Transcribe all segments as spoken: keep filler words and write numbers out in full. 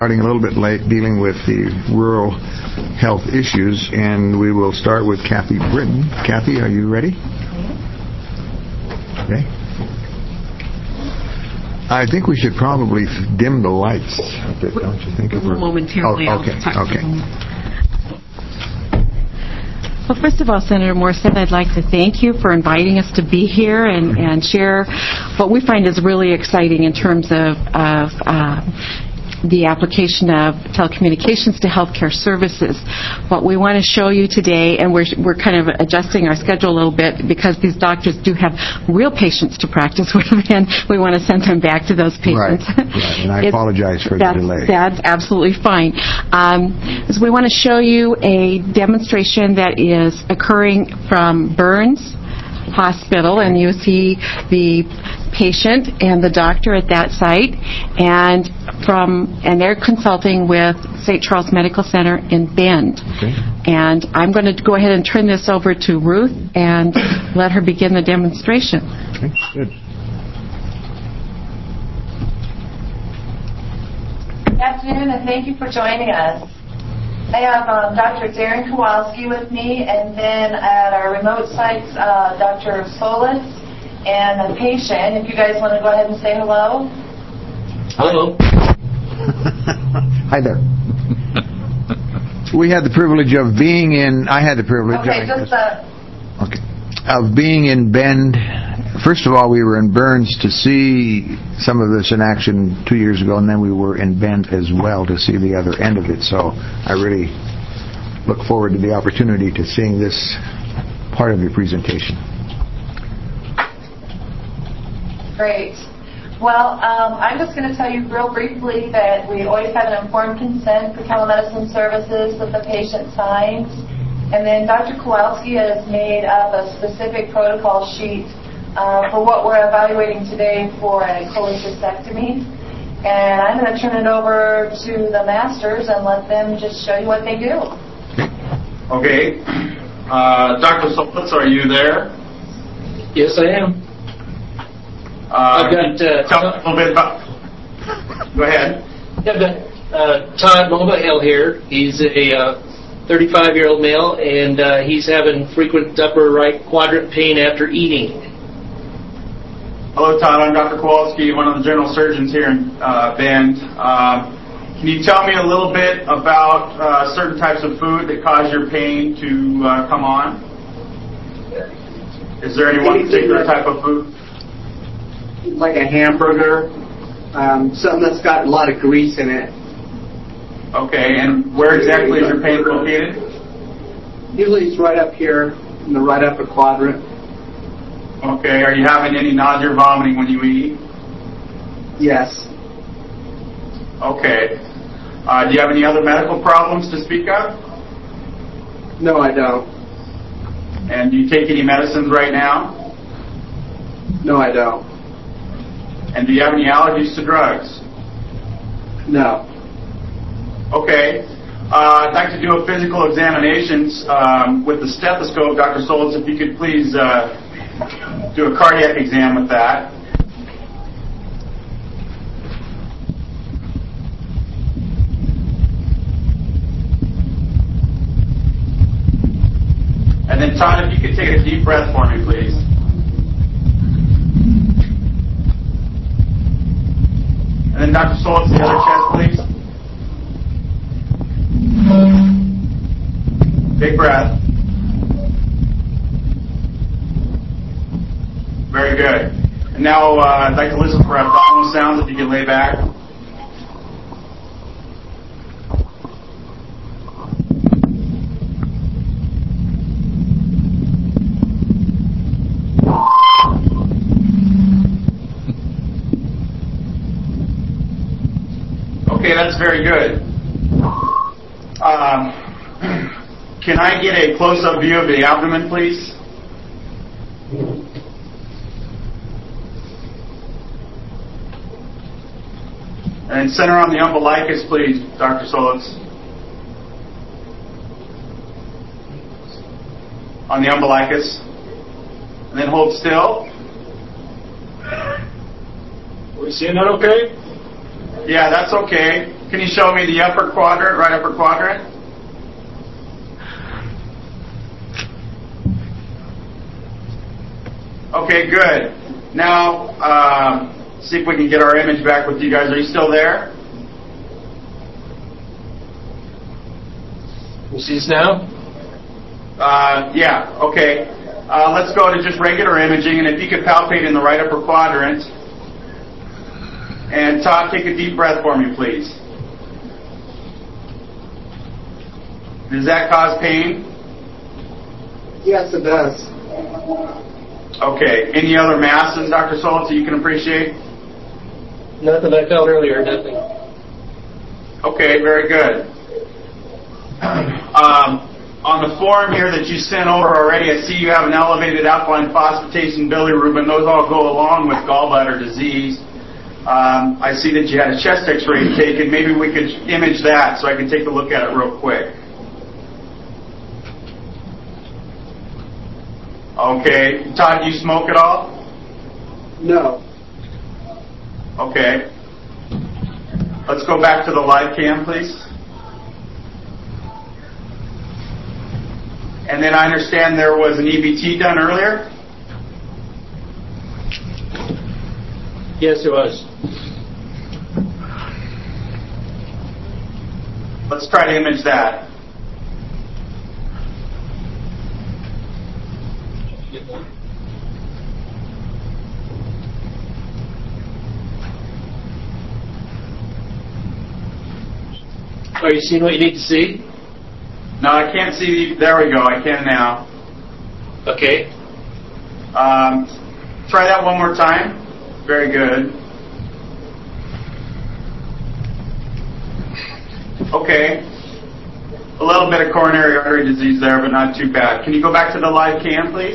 Starting a little bit late, dealing with the rural health issues, and we will start with Kathy Britton. Kathy, are you ready? Okay. I think we should probably dim the lights a bit, don't you think? We're momentarily. Oh, okay, okay. Well, first of all, Senator Morissette, I'd like to thank you for inviting us to be here and, and share what we find is really exciting in terms of, of uh, the application of telecommunications to healthcare services. What we want to show you today, and we're, we're kind of adjusting our schedule a little bit because these doctors do have real patients to practice with, and we want to send them back to those patients. Right, right. And I apologize for the that's, delay. That's absolutely fine. Um, so we want to show you a demonstration that is occurring from Burns Hospital, and you see the patient and the doctor at that site, and from and they're consulting with Saint Charles Medical Center in Bend. Okay. And I'm going to go ahead and turn this over to Ruth and let her begin the demonstration. Okay, good. Good afternoon, and thank you for joining us. I have um, Doctor Darren Kowalski with me, and then at our remote sites, uh, Doctor Solis and the patient. If you guys want to go ahead and say hello. Hello. Hi there. We had the privilege of being in, I had the privilege Okay, of, just uh, okay, of being in Bend. First of all, we were in Burns to see some of this in action two years ago, and then we were in Bend as well to see the other end of it. So I really look forward to the opportunity to seeing this part of your presentation. Great. Well, um, I'm just going to tell you real briefly that we always have an informed consent for telemedicine services that the patient signs. And then Doctor Kowalski has made up a specific protocol sheet uh, for what we're evaluating today for a cholecystectomy. And I'm going to turn it over to the masters and let them just show you what they do. Okay. Uh, Doctor Solis, are you there? Yes, I am. Uh, I've got, uh, tell us a little bit about. Go ahead. I've got uh, Todd Mobahill here. He's a uh, thirty-five-year-old male, and uh, he's having frequent upper right quadrant pain after eating. Hello, Todd. I'm Doctor Kowalski, one of the general surgeons here in uh, Bend. Um, can you tell me a little bit about uh, certain types of food that cause your pain to uh, come on? Is there any one particular type of food? Like a hamburger, um, something that's got a lot of grease in it. Okay, and where exactly is your pain located? Usually it's right up here in the right upper quadrant. Okay, are you having any nausea or vomiting when you eat? Yes. Okay. Uh, do you have any other medical problems to speak of? No, I don't. And do you take any medicines right now? No, I don't. And do you have any allergies to drugs? No. Okay. Uh, I'd like to do a physical examination um, with the stethoscope. Doctor Solis, if you could please uh, do a cardiac exam with that. And then, Todd, if you could take a deep breath for me, please. And then, Doctor Solis, the other chest, please. Big breath. Very good. And now uh, I'd like to listen for abdominal sounds if you can lay back. Okay, that's very good. Um, can I get a close-up view of the abdomen, please? And center on the umbilicus, please, Doctor Solis. On the umbilicus. And then hold still. Are we seeing that okay? Yeah, that's okay. Can you show me the upper quadrant, right upper quadrant? Okay, good. Now, um, see if we can get our image back with you guys. Are you still there? You see this now? Uh, yeah, okay. Uh, let's go to just regular imaging, and if you could palpate in the right upper quadrant. And Todd, take a deep breath for me, please. Does that cause pain? Yes, it does. Okay. Any other masses, Doctor Solitz, that you can appreciate? Nothing I felt earlier, nothing. Okay, very good. Um, on the form here that you sent over already, I see you have an elevated alkaline phosphatase and bilirubin. Those all go along with gallbladder disease. Um, I see that you had a chest x-ray taken. Maybe we could image that so I can take a look at it real quick. Okay. Todd, do you smoke at all? No. Okay. Let's go back to the live cam, please. And then I understand there was an E B T done earlier? Yes, it was. Let's try to image that. Are you seeing what you need to see? No, I can't see. There we go. I can now. Okay. Um, try that one more time. Very good. Okay. A little bit of coronary artery disease there, but not too bad. Can you go back to the live cam, please?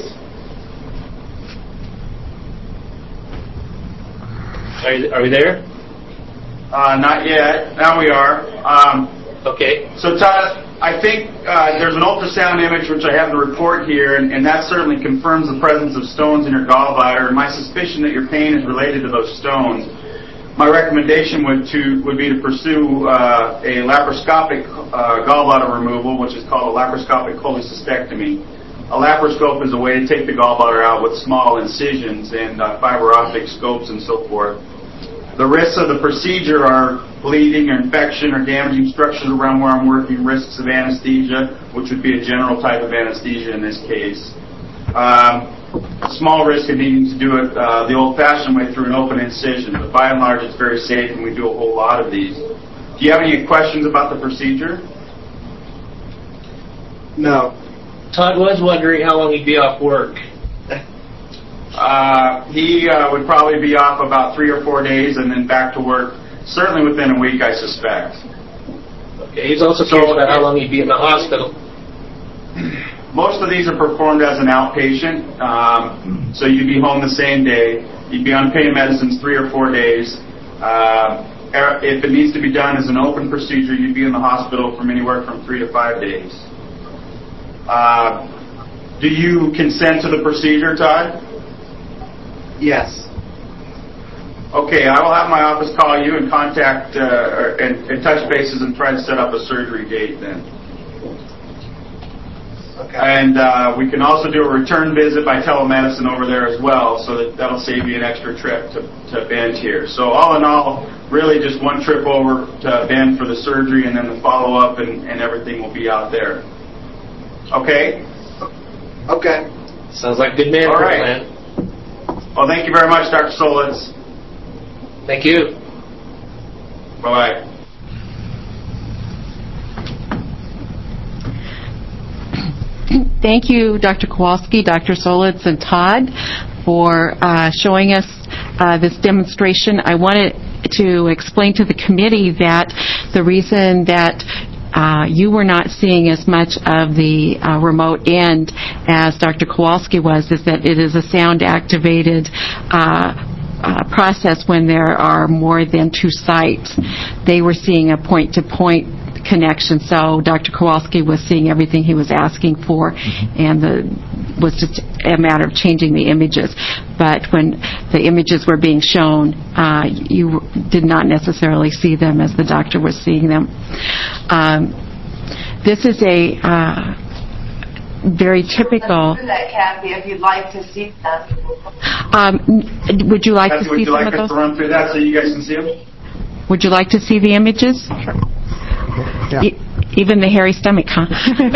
Are, you, are we there? Uh, not yet. Now we are. Um, Okay. So, Todd, I think uh, there's an ultrasound image, which I have the report here, and, and that certainly confirms the presence of stones in your gallbladder. And my suspicion that your pain is related to those stones. My recommendation would to would be to pursue uh, a laparoscopic uh, gallbladder removal, which is called a laparoscopic cholecystectomy. A laparoscope is a way to take the gallbladder out with small incisions and uh, fiber optic scopes and so forth. The risks of the procedure are bleeding or infection or damaging structures around where I'm working, risks of anesthesia, which would be a general type of anesthesia in this case. Um, small risk of needing to do it uh, the old-fashioned way through an open incision, but by and large it's very safe and we do a whole lot of these. Do you have any questions about the procedure? No. Todd was wondering how long he'd be off work. Uh, he uh, would probably be off about three or four days and then back to work, certainly within a week, I suspect. Okay, he's also curious about how long he'd be in the hospital. Most of these are performed as an outpatient, um, so you'd be home the same day. You'd be on pain medicines three or four days. Uh, if it needs to be done as an open procedure, you'd be in the hospital from anywhere from three to five days. Uh, do you consent to the procedure, Todd? Yes. Okay, I will have my office call you and contact uh, and, and touch bases and try to set up a surgery date then. Okay. And uh, we can also do a return visit by telemedicine over there as well, so that that'll save you an extra trip to, to Bend here. So all in all, really just one trip over to Bend for the surgery, and then the follow-up and, and everything will be out there. Okay? Okay. Sounds like a good man All for a right. plan. Well, thank you very much, Doctor Solitz. Thank you. Bye-bye. Thank you, Doctor Kowalski, Doctor Solitz, and Todd, for uh, showing us uh, this demonstration. I wanted to explain to the committee that the reason that Uh, you were not seeing as much of the uh, remote end as Doctor Kowalski was, is that it is a sound-activated uh, uh, process when there are more than two sites. They were seeing a point-to-point connection, so Doctor Kowalski was seeing everything he was asking for, and the was just a matter of changing the images. But when the images were being shown, uh, you did not necessarily see them as the doctor was seeing them. Um, this is a uh, very typical. Let's do that, Kathy, if you'd like to see them. Um, would you like Kathy, to would see you some like of us those? to run through that so you guys can see them? Would you like to see the images? Yeah. E- even the hairy stomach, huh?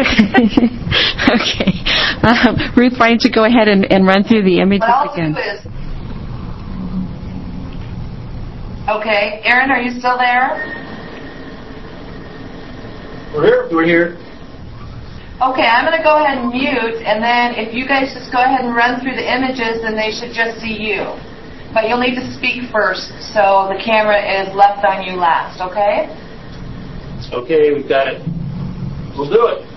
Okay. Um, Ruth, why don't you go ahead and, and run through the images What I'll again? do is, okay, Aaron, are you still there? We're here. We're here. Okay, I'm going to go ahead and mute, and then if you guys just go ahead and run through the images, then they should just see you. But you'll need to speak first, so the camera is left on you last, okay? Okay, we've got it. We'll do it.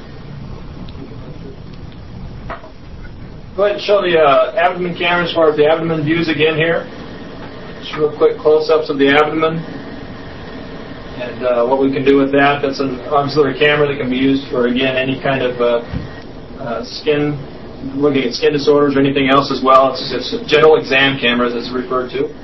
Go ahead and show the uh, abdomen camera as far as the abdomen views again here. Just real quick close-ups of the abdomen. And uh, what we can do with that, that's an auxiliary camera that can be used for, again, any kind of uh, uh, skin, looking at skin disorders or anything else as well. It's just a general exam camera, as it's referred to.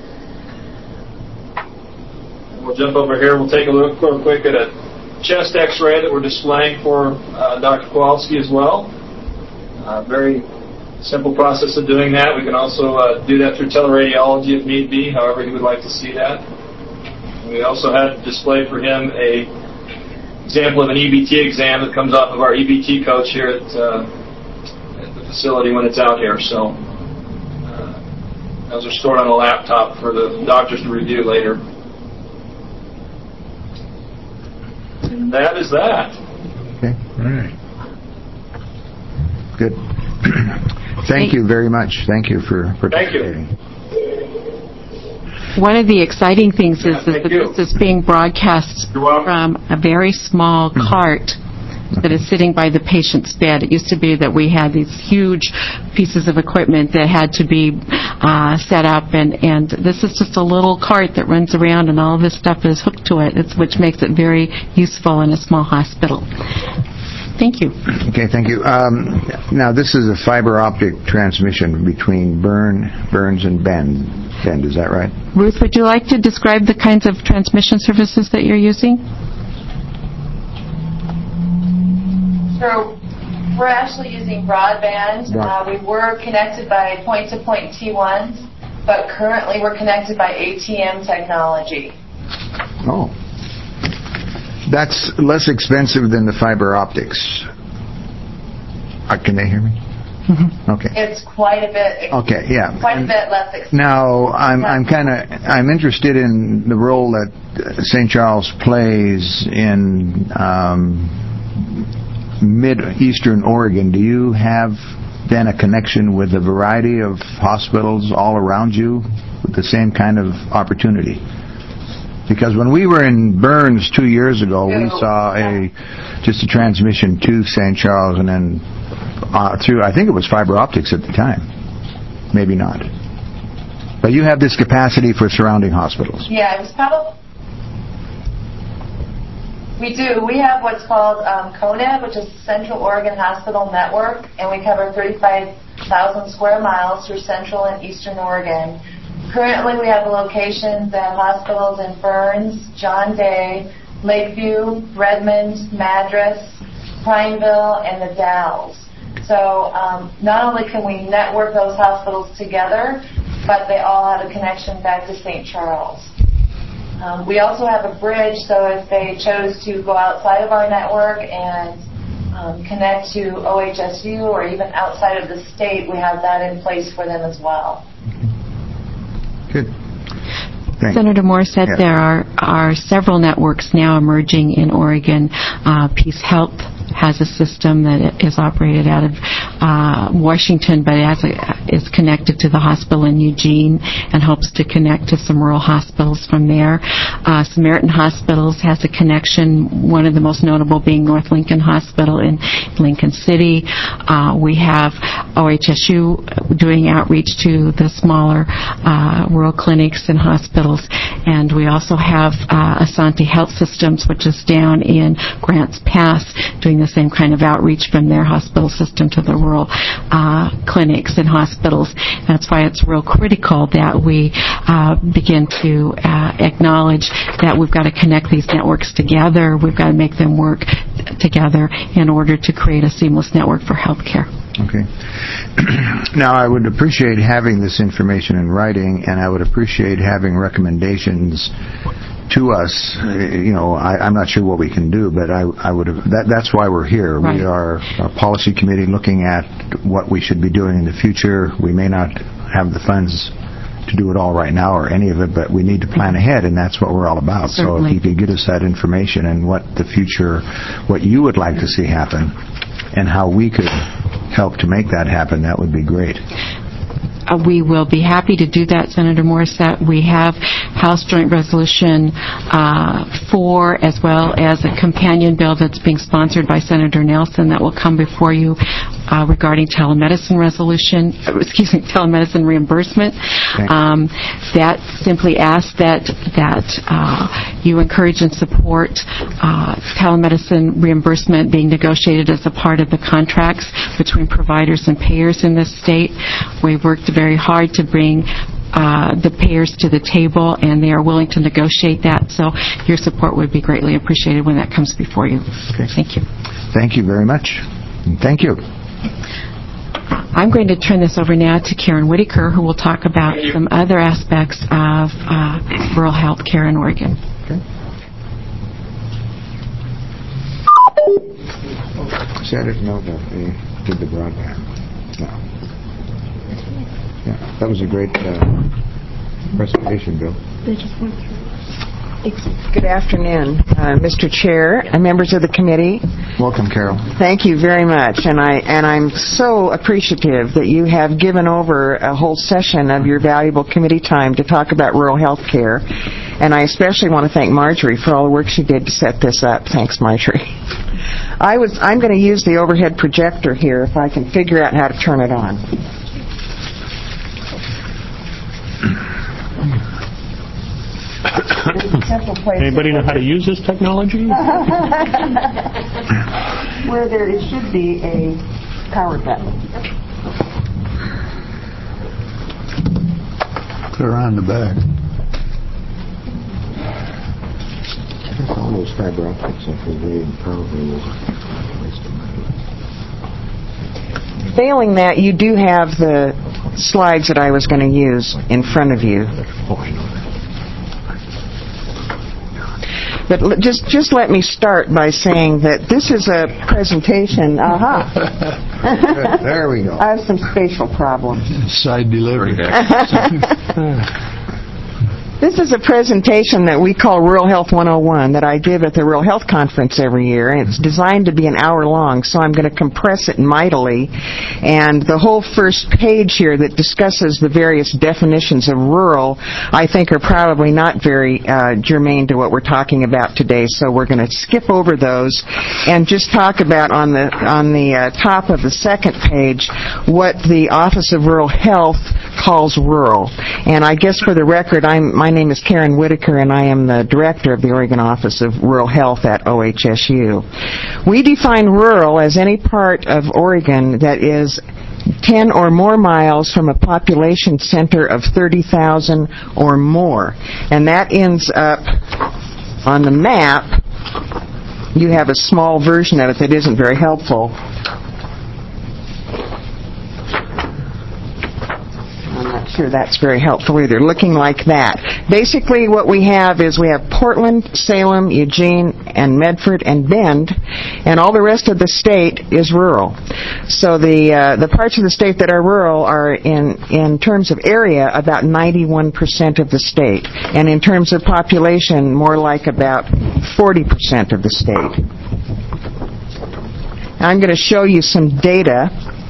And we'll jump over here. We'll take a look real quick at a chest x-ray that we're displaying for uh, Doctor Kowalski as well. Uh, very simple process of doing that. We can also uh, do that through teleradiology if need be, however he would like to see that. We also had displayed for him a example of an E B T exam that comes off of our E B T coach here at, uh, at the facility when it's out here. So uh, those are stored on a laptop for the doctors to review later. And that is that. Okay. All right. Good. Thank you very much. Thank you for participating. Thank you. One of the exciting things is Yeah, that thank you. this is being broadcast You're welcome. from a very small cart that is sitting by the patient's bed. It used to be that we had these huge pieces of equipment that had to be uh, set up, and, and this is just a little cart that runs around, and all of this stuff is hooked to it, it's, which makes it very useful in a small hospital. Thank you. Okay, thank you. Um, now, this is a fiber optic transmission between Burn, Burns and Bend. Bend, is that right? Ruth, would you like to describe the kinds of transmission services that you're using? So we're actually using broadband. Uh, we were connected by point-to-point T ones, but currently we're connected by A T M technology. Oh. That's less expensive than the fiber optics. Uh, can they hear me? Mm-hmm. Okay. It's quite a bit. Okay, yeah. Quite a bit less expensive. Now, I'm I'm kind of I'm interested in the role that Saint Charles plays in um, mid-eastern Oregon. Do you have then a connection with a variety of hospitals all around you with the same kind of opportunity? Because when we were in Burns two years ago, we saw a just a transmission to Saint Charles and then uh, through, I think it was fiber optics at the time. Maybe not. But you have this capacity for surrounding hospitals. Yeah, it was probably... We do. We have what's called um, C O N E T, which is Central Oregon Hospital Network, and we cover thirty-five thousand square miles through Central and Eastern Oregon. Currently, we have locations at hospitals in Burns, John Day, Lakeview, Redmond, Madras, Prineville, and the Dalles. So um, not only can we network those hospitals together, but they all have a connection back to Saint Charles. Um, we also have a bridge, so if they chose to go outside of our network and um, connect to O H S U or even outside of the state, we have that in place for them as well. Good. Thanks. Senator Moore said Yeah. there are, are several networks now emerging in Oregon. Uh, Peace Health has a system that is operated out of uh, Washington, but it has a, is connected to the hospital in Eugene and hopes to connect to some rural hospitals from there. Uh, Samaritan Hospitals has a connection, one of the most notable being North Lincoln Hospital in Lincoln City. Uh, we have O H S U doing outreach to the smaller uh, rural clinics and hospitals, and we also have uh, Asante Health Systems, which is down in Grants Pass, doing the the same kind of outreach from their hospital system to the rural uh, clinics and hospitals. That's why it's real critical that we uh, begin to uh, acknowledge that we've got to connect these networks together. We've got to make them work together in order to create a seamless network for healthcare. Okay. Now, I would appreciate having this information in writing, and I would appreciate having recommendations to us. You know, I, I'm not sure what we can do, but I, I would have. That, that's why we're here. Right. We are a policy committee looking at what we should be doing in the future. We may not have the funds to do it all right now or any of it, but we need to plan ahead, and that's what we're all about. Certainly. So if you could get us that information and what the future, what you would like to see happen, and how we could help to make that happen, that would be great. Uh, we will be happy to do that, Senator Morissette. We have House Joint Resolution uh, four, as well as a companion bill that's being sponsored by Senator Nelson that will come before you uh, regarding telemedicine resolution, uh, excuse me, telemedicine reimbursement. Um, that simply asks that that uh, you encourage and support uh, telemedicine reimbursement being negotiated as a part of the contracts between providers and payers in this state. We've worked very hard to bring uh, the payers to the table, and they are willing to negotiate that. So your support would be greatly appreciated when that comes before you. Okay. Thank you. Thank you very much. And thank you. I'm going to turn this over now to Karen Whitaker, who will talk about some other aspects of uh, rural health care in Oregon. Okay. See, I didn't know that they did the broadband. No. Yeah, that was a great uh, presentation, Bill. They just went through. Good afternoon, uh, Mister Chair and members of the committee. Welcome, Carol. Thank you very much, and I and I'm so appreciative that you have given over a whole session of your valuable committee time to talk about rural health care. And I especially want to thank Marjorie for all the work she did to set this up. Thanks, Marjorie. I was I'm going to use the overhead projector here if I can figure out how to turn it on. Anybody know how to use this technology? Where there it should be a power button. Clear on the back. All those fiber optics are very powerful. Failing that, you do have the slides that I was going to use in front of you. But l- just just let me start by saying that this is a presentation. Aha. Uh-huh. There we go. I have some spatial problems. Side delivery. This is a presentation that we call Rural Health one oh one that I give at the Rural Health Conference every year, and it's designed to be an hour long, so I'm going to compress it mightily. And the whole first page here that discusses the various definitions of rural, I think are probably not very uh, germane to what we're talking about today, so we're going to skip over those and just talk about on the on the uh, top of the second page what the Office of Rural Health calls rural. And I guess for the record, I'm my My name is Karen Whitaker, and I am the director of the Oregon Office of Rural Health at O H S U. We define rural as any part of Oregon that is ten or more miles from a population center of thirty thousand or more. And that ends up on the map. You have a small version of it that isn't very helpful. I'm not sure that's very helpful either. Looking like that. Basically, what we have is we have Portland, Salem, Eugene, and Medford, and Bend, and all the rest of the state is rural. So the uh, the parts of the state that are rural are, in, in terms of area, about ninety-one percent of the state, and in terms of population, more like about forty percent of the state. I'm going to show you some data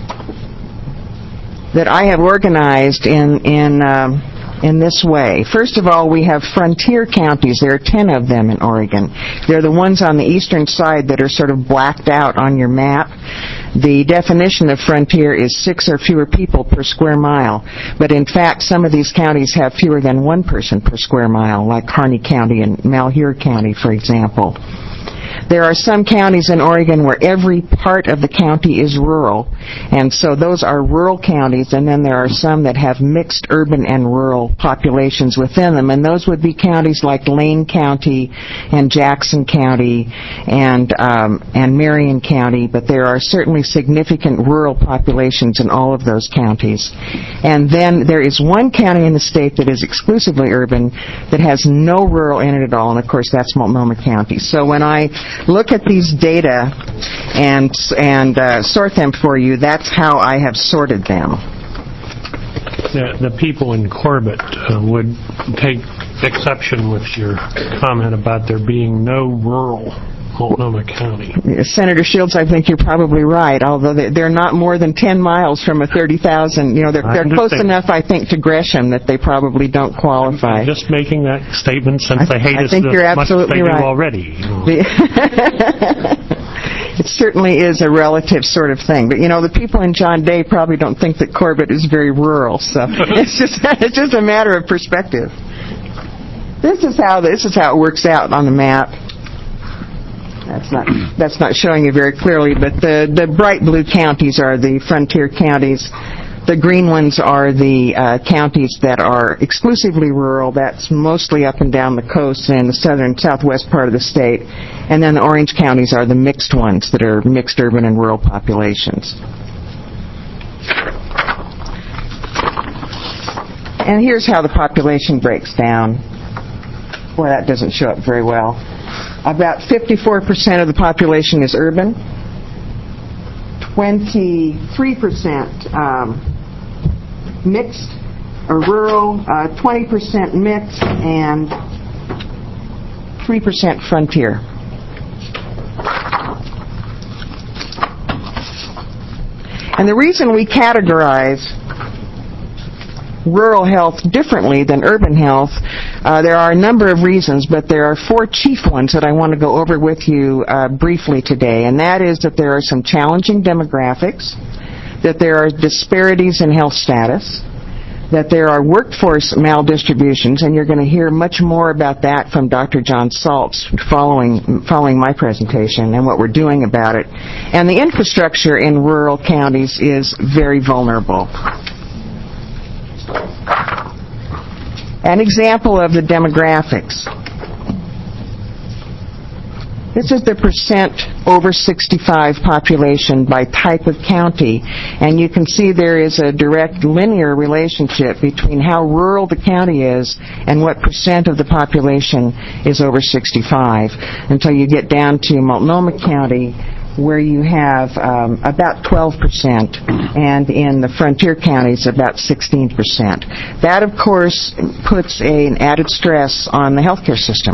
that I have organized in in um, in this way. First of all, we have frontier counties. There are ten of them in Oregon. They're the ones on the eastern side that are sort of blacked out on your map. The definition of frontier is six or fewer people per square mile. But in fact, some of these counties have fewer than one person per square mile, like Harney County and Malheur County, for example. There are some counties in Oregon where every part of the county is rural, and so those are rural counties, and then there are some that have mixed urban and rural populations within them, and those would be counties like Lane County and Jackson County and um, and Marion County, but there are certainly significant rural populations in all of those counties. And then there is one county in the state that is exclusively urban that has no rural in it at all, and of course that's Multnomah County. So when I look at these data and and uh, sort them for you, that's how I have sorted them. The, the people in Corbett uh, would take exception with your comment about there being no rural Multnomah County. Senator Shields, I think you're probably right, although they're not more than ten miles from a thirty thousand, you know, they're, they're close enough, I think, to Gresham that they probably don't qualify. I'm just making that statement since I, I hate I us think as you're much as absolutely they right. do already. You know. It certainly is a relative sort of thing. But, you know, the people in John Day probably don't think that Corbett is very rural, so it's just it's just a matter of perspective. This is how this is how it works out on the map. That's not that's not showing you very clearly, but the, the bright blue counties are the frontier counties. The green ones are the uh, counties that are exclusively rural. That's mostly up and down the coast and the southern southwest part of the state. And then the orange counties are the mixed ones that are mixed urban and rural populations. And here's how the population breaks down. Boy, that doesn't show up very well. About fifty-four percent of the population is urban. twenty-three percent um, mixed or rural, uh, twenty percent mixed, and three percent frontier. And the reason we categorize rural health differently than urban health, uh, there are a number of reasons, but there are four chief ones that I want to go over with you uh, briefly today, and that is that there are some challenging demographics, that there are disparities in health status, that there are workforce maldistributions, and you're going to hear much more about that from Doctor John Saltz following following my presentation and what we're doing about it. And the infrastructure in rural counties is very vulnerable. An example of the demographics. This is the percent over sixty-five population by type of county, and you can see there is a direct linear relationship between how rural the county is and what percent of the population is over sixty-five, until you get down to Multnomah County, where you have um, about twelve percent, and in the frontier counties about sixteen percent. That, of course, puts a, an added stress on the healthcare system.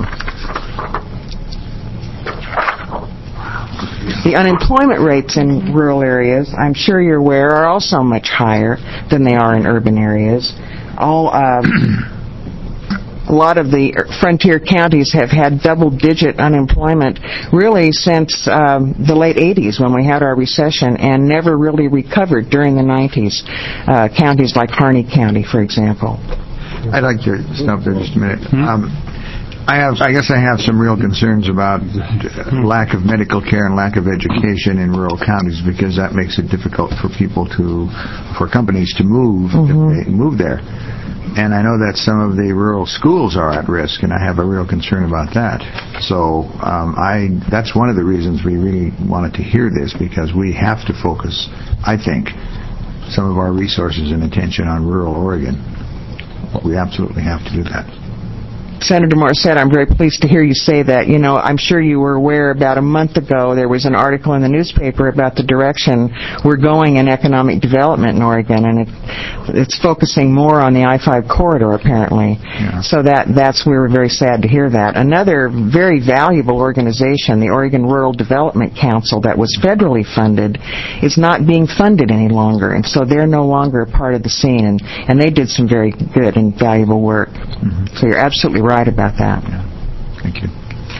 The unemployment rates in rural areas, I'm sure you're aware, are also much higher than they are in urban areas. All um, A lot of the frontier counties have had double-digit unemployment really since um, the late eighties when we had our recession, and never really recovered during the nineties. Uh, counties like Harney County, for example. I'd like to stop there just a minute. Um, I have, I guess I have some real concerns about lack of medical care and lack of education in rural counties, because that makes it difficult for people to, for companies to move, mm-hmm. if they move there. And I know that some of the rural schools are at risk, and I have a real concern about that. So um, I that's one of the reasons we really wanted to hear this, because we have to focus, I think, some of our resources and attention on rural Oregon. We absolutely have to do that. Senator Morissette, I'm very pleased to hear you say that. You know, I'm sure you were aware about a month ago there was an article in the newspaper about the direction we're going in economic development in Oregon, and it, it's focusing more on the I five corridor, apparently. Yeah. So that that's we were very sad to hear that. Another very valuable organization, the Oregon Rural Development Council, that was federally funded, is not being funded any longer, and so they're no longer a part of the scene, and, and they did some very good and valuable work. Mm-hmm. So you're absolutely right about that. Yeah. Thank you.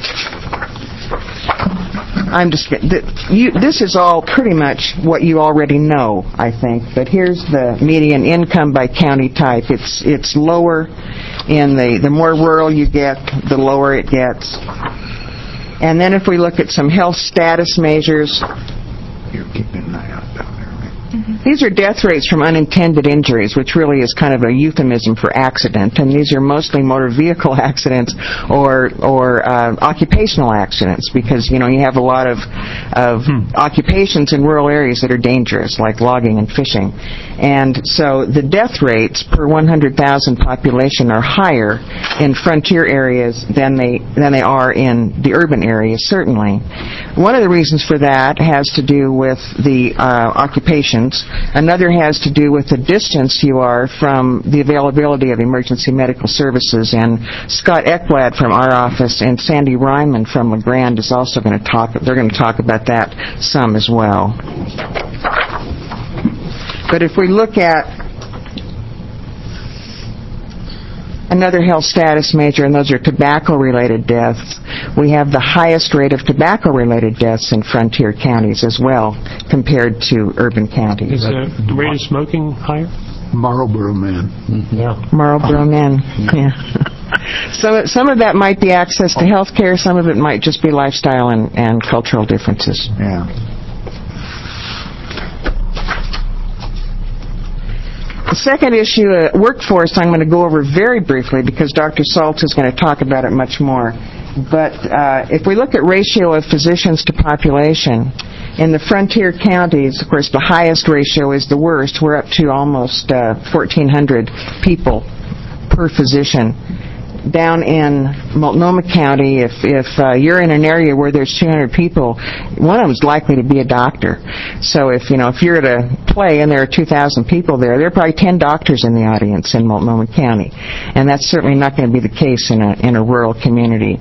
I'm just you, this is all pretty much what you already know, I think. But here's the median income by county type. It's it's lower in the the more rural you get, the lower it gets. And then if we look at some health status measures, You're keeping an eye out down there, right? these are death rates from unintended injuries, which really is kind of a euphemism for accident, and these are mostly motor vehicle accidents or or uh, occupational accidents, because you know you have a lot of of hmm. occupations in rural areas that are dangerous, like logging and fishing, and so the death rates per one hundred thousand population are higher in frontier areas than they than they are in the urban areas. Certainly, one of the reasons for that has to do with the uh, occupations. Another has to do with the distance you are from the availability of emergency medical services. And Scott Ekblad from our office and Sandy Ryman from LeGrand is also going to talk. They're going to talk about that some as well. But if we look at another health status measure, and those are tobacco-related deaths, we have the highest rate of tobacco-related deaths in frontier counties as well, compared to urban counties. Is the rate of smoking higher? Marlboro Man. Mm-hmm. Yeah. Marlboro Men, yeah. So some of that might be access to health care, some of it might just be lifestyle and, and cultural differences. Yeah. The second issue, uh, workforce, I'm going to go over very briefly because Doctor Saltz is going to talk about it much more. But uh, if we look at ratio of physicians to population, in the frontier counties, of course, the highest ratio is the worst. We're up to almost uh, fourteen hundred people per physician. Down in Multnomah County, if if uh, you're in an area where there's two hundred people, one of them is likely to be a doctor. So if you know if you're at a play and there are two thousand people there, there are probably ten doctors in the audience in Multnomah County, and that's certainly not going to be the case in a in a rural community.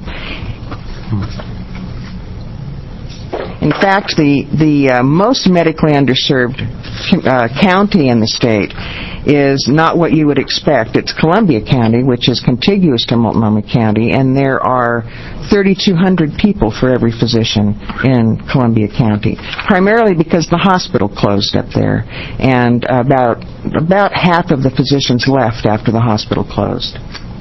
In fact, the the uh, most medically underserved uh, county in the state is not what you would expect. It's Columbia County, which is contiguous to Multnomah County, and there are thirty-two hundred people for every physician in Columbia County, primarily because the hospital closed up there, and about about half of the physicians left after the hospital closed.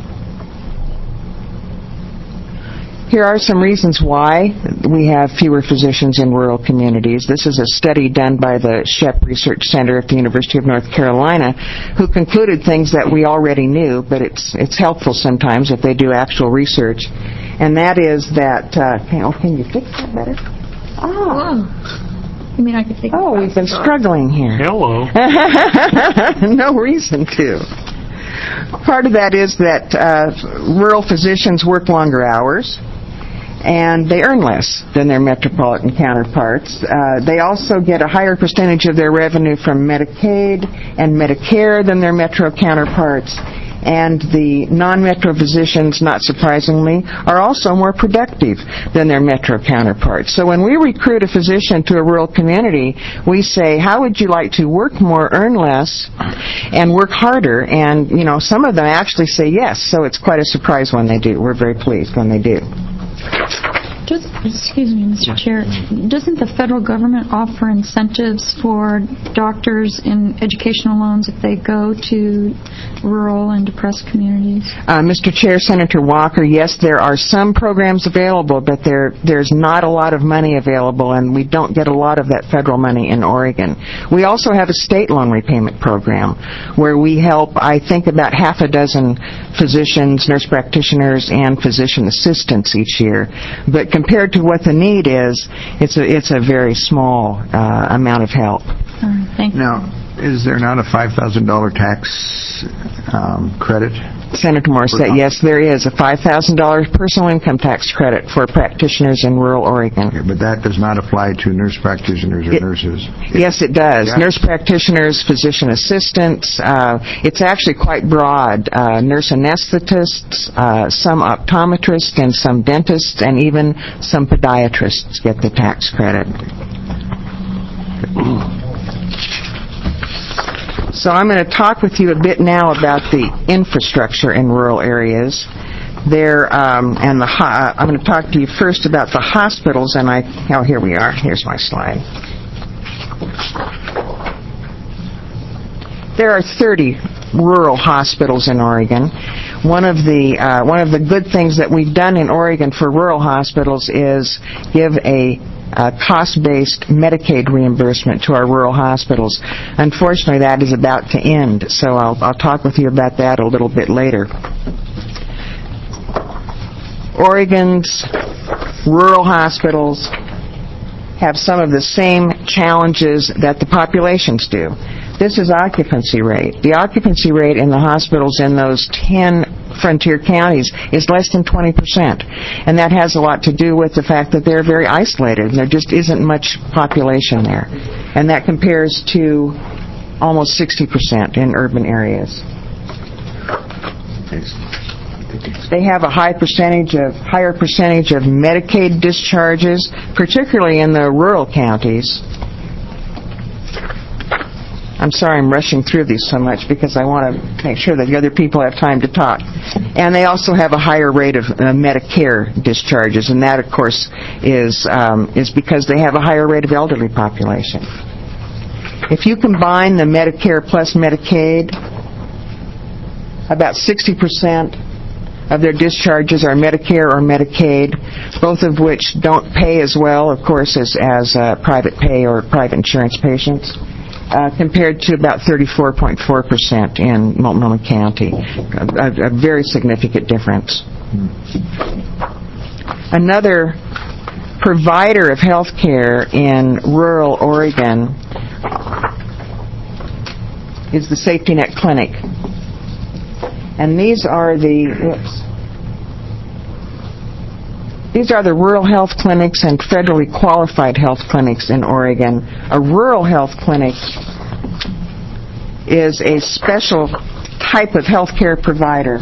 Here are some reasons why we have fewer physicians in rural communities. This is a study done by the Shep Research Center at the University of North Carolina, who concluded things that we already knew, but it's it's helpful sometimes if they do actual research. And that is that, uh, can, oh, can you fix that better? Oh. You mean I could take Oh, we've been struggling here. Hello. No reason to. Part of that is that uh, rural physicians work longer hours, and they earn less than their metropolitan counterparts. Uh, they also get a higher percentage of their revenue from Medicaid and Medicare than their metro counterparts. And the non-metro physicians, not surprisingly, are also more productive than their metro counterparts. So when we recruit a physician to a rural community, we say, how would you like to work more, earn less, and work harder? And, you know, some of them actually say yes, so it's quite a surprise when they do. We're very pleased when they do. Just, excuse me, Mister Chair, doesn't the federal government offer incentives for doctors in educational loans if they go to rural and depressed communities? Uh, Mister Chair, Senator Walker, yes, there are some programs available, but there there's not a lot of money available, and we don't get a lot of that federal money in Oregon. We also have a state loan repayment program where we help, I think, about half a dozen physicians, nurse practitioners, and physician assistants each year. But compared to what the need is, it's a it's a very small uh, amount of help. Uh, thank you. Now, is there not a five thousand dollars tax um, credit? Senator Morissette, yes, there is a five thousand dollars personal income tax credit for practitioners in rural Oregon. Okay, but that does not apply to nurse practitioners or it, nurses. Yes, it does. Yeah. Nurse practitioners, physician assistants. Uh, it's actually quite broad. Uh, nurse anesthetists, uh, some optometrists, and some dentists, and even some podiatrists get the tax credit. So I'm going to talk with you a bit now about the infrastructure in rural areas. There, um, and the ho- I'm going to talk to you first about the hospitals. And I, oh, here we are. Here's my slide. There are thirty rural hospitals in Oregon. one of the uh, one of the good things that we've done in Oregon for rural hospitals is give a uh, cost-based Medicaid reimbursement to our rural hospitals. Unfortunately, that is about to end, so I'll, I'll talk with you about that a little bit later. Oregon's rural hospitals have some of the same challenges that the populations do. This is occupancy rate. The occupancy rate in the hospitals in those ten frontier counties is less than twenty percent. And that has a lot to do with the fact that they're very isolated and there just isn't much population there. And that compares to almost sixty percent in urban areas. They have a high percentage of, higher percentage of Medicaid discharges, particularly in the rural counties. I'm sorry I'm rushing through these so much because I want to make sure that the other people have time to talk. And they also have a higher rate of uh, Medicare discharges, and that, of course, is um, is because they have a higher rate of elderly population. If you combine the Medicare plus Medicaid, about sixty percent of their discharges are Medicare or Medicaid, both of which don't pay as well, of course, as, as uh, private pay or private insurance patients. Uh, compared to about thirty-four point four percent in Multnomah County. A, a very significant difference. Another provider of health care in rural Oregon is the Safety Net Clinic. And these are the, whoops, These are the rural health clinics and federally qualified health clinics in Oregon. A rural health clinic is a special type of health care provider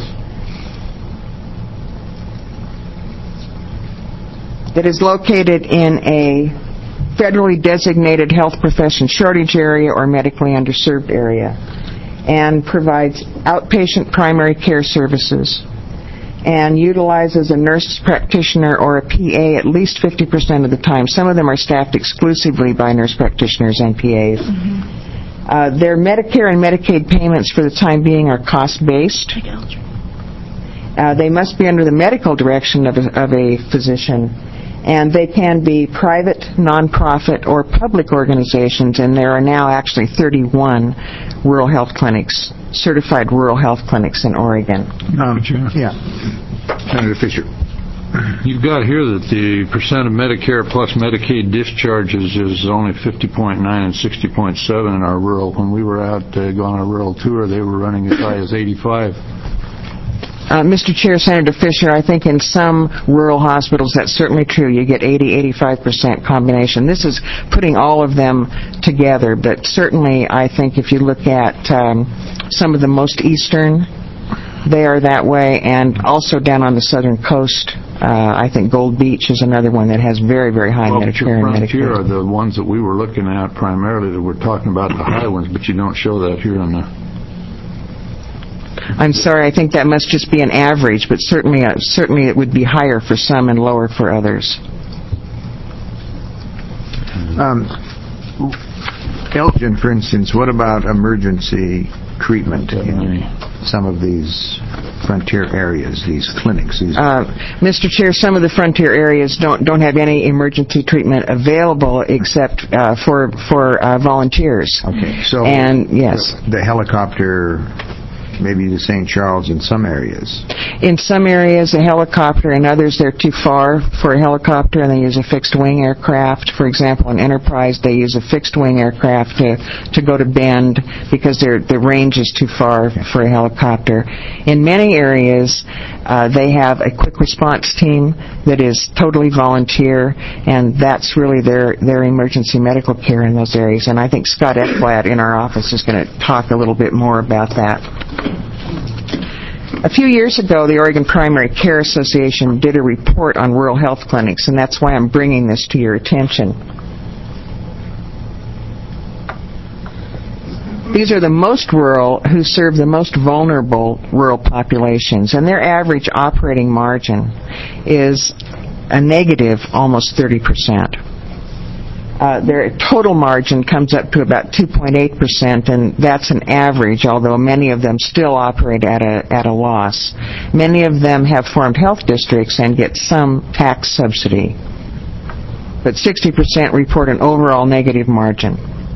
that is located in a federally designated health profession shortage area or medically underserved area and provides outpatient primary care services and utilizes a nurse practitioner or a P A at least fifty percent of the time. Some of them are staffed exclusively by nurse practitioners and P As. Mm-hmm. Uh, their Medicare and Medicaid payments for the time being are cost-based. Uh, they must be under the medical direction of a, of a physician, and they can be private, nonprofit, or public organizations, and there are now actually thirty-one rural health clinics, certified rural health clinics in Oregon. Um, yeah. Senator Fisher. You've got here that the percent of Medicare plus Medicaid discharges is only fifty point nine and sixty point seven in our rural. When we were out uh, going on a rural tour, they were running as high as eighty-five. Uh, Mister Chair, Senator Fisher, I think in some rural hospitals that's certainly true. You get eighty, eighty-five percent combination. This is putting all of them together, but certainly I think if you look at um, some of the most eastern, they are that way, and also down on the southern coast, uh, I think Gold Beach is another one that has very, very high well, Medicare and Medicaid. Frontier are the ones that we were looking at primarily that we're talking about the high ones, but you don't show that here on the... I'm sorry, I think that must just be an average, but certainly, uh, certainly it would be higher for some and lower for others. Um, Elgin, for instance, what about emergency treatment in some of these frontier areas, these clinics? These uh, Mister Chair, some of the frontier areas don't don't have any emergency treatment available except uh, for for uh, volunteers. Okay, so and yes, the, the helicopter. Maybe to Saint Charles in some areas. In some areas, a helicopter. In others, they're too far for a helicopter, and they use a fixed-wing aircraft. For example, in Enterprise, they use a fixed-wing aircraft to, to go to Bend because their the range is too far for a helicopter. In many areas, uh, they have a quick response team that is totally volunteer, and that's really their, their emergency medical care in those areas. And I think Scott Ekblad in our office is going to talk a little bit more about that. A few years ago, the Oregon Primary Care Association did a report on rural health clinics, and that's why I'm bringing this to your attention. These are the most rural who serve the most vulnerable rural populations, and their average operating margin is a negative almost thirty percent. Uh, their total margin comes up to about two point eight percent, and that's an average, although many of them still operate at a, at a loss. Many of them have formed health districts and get some tax subsidy, but sixty percent report an overall negative margin.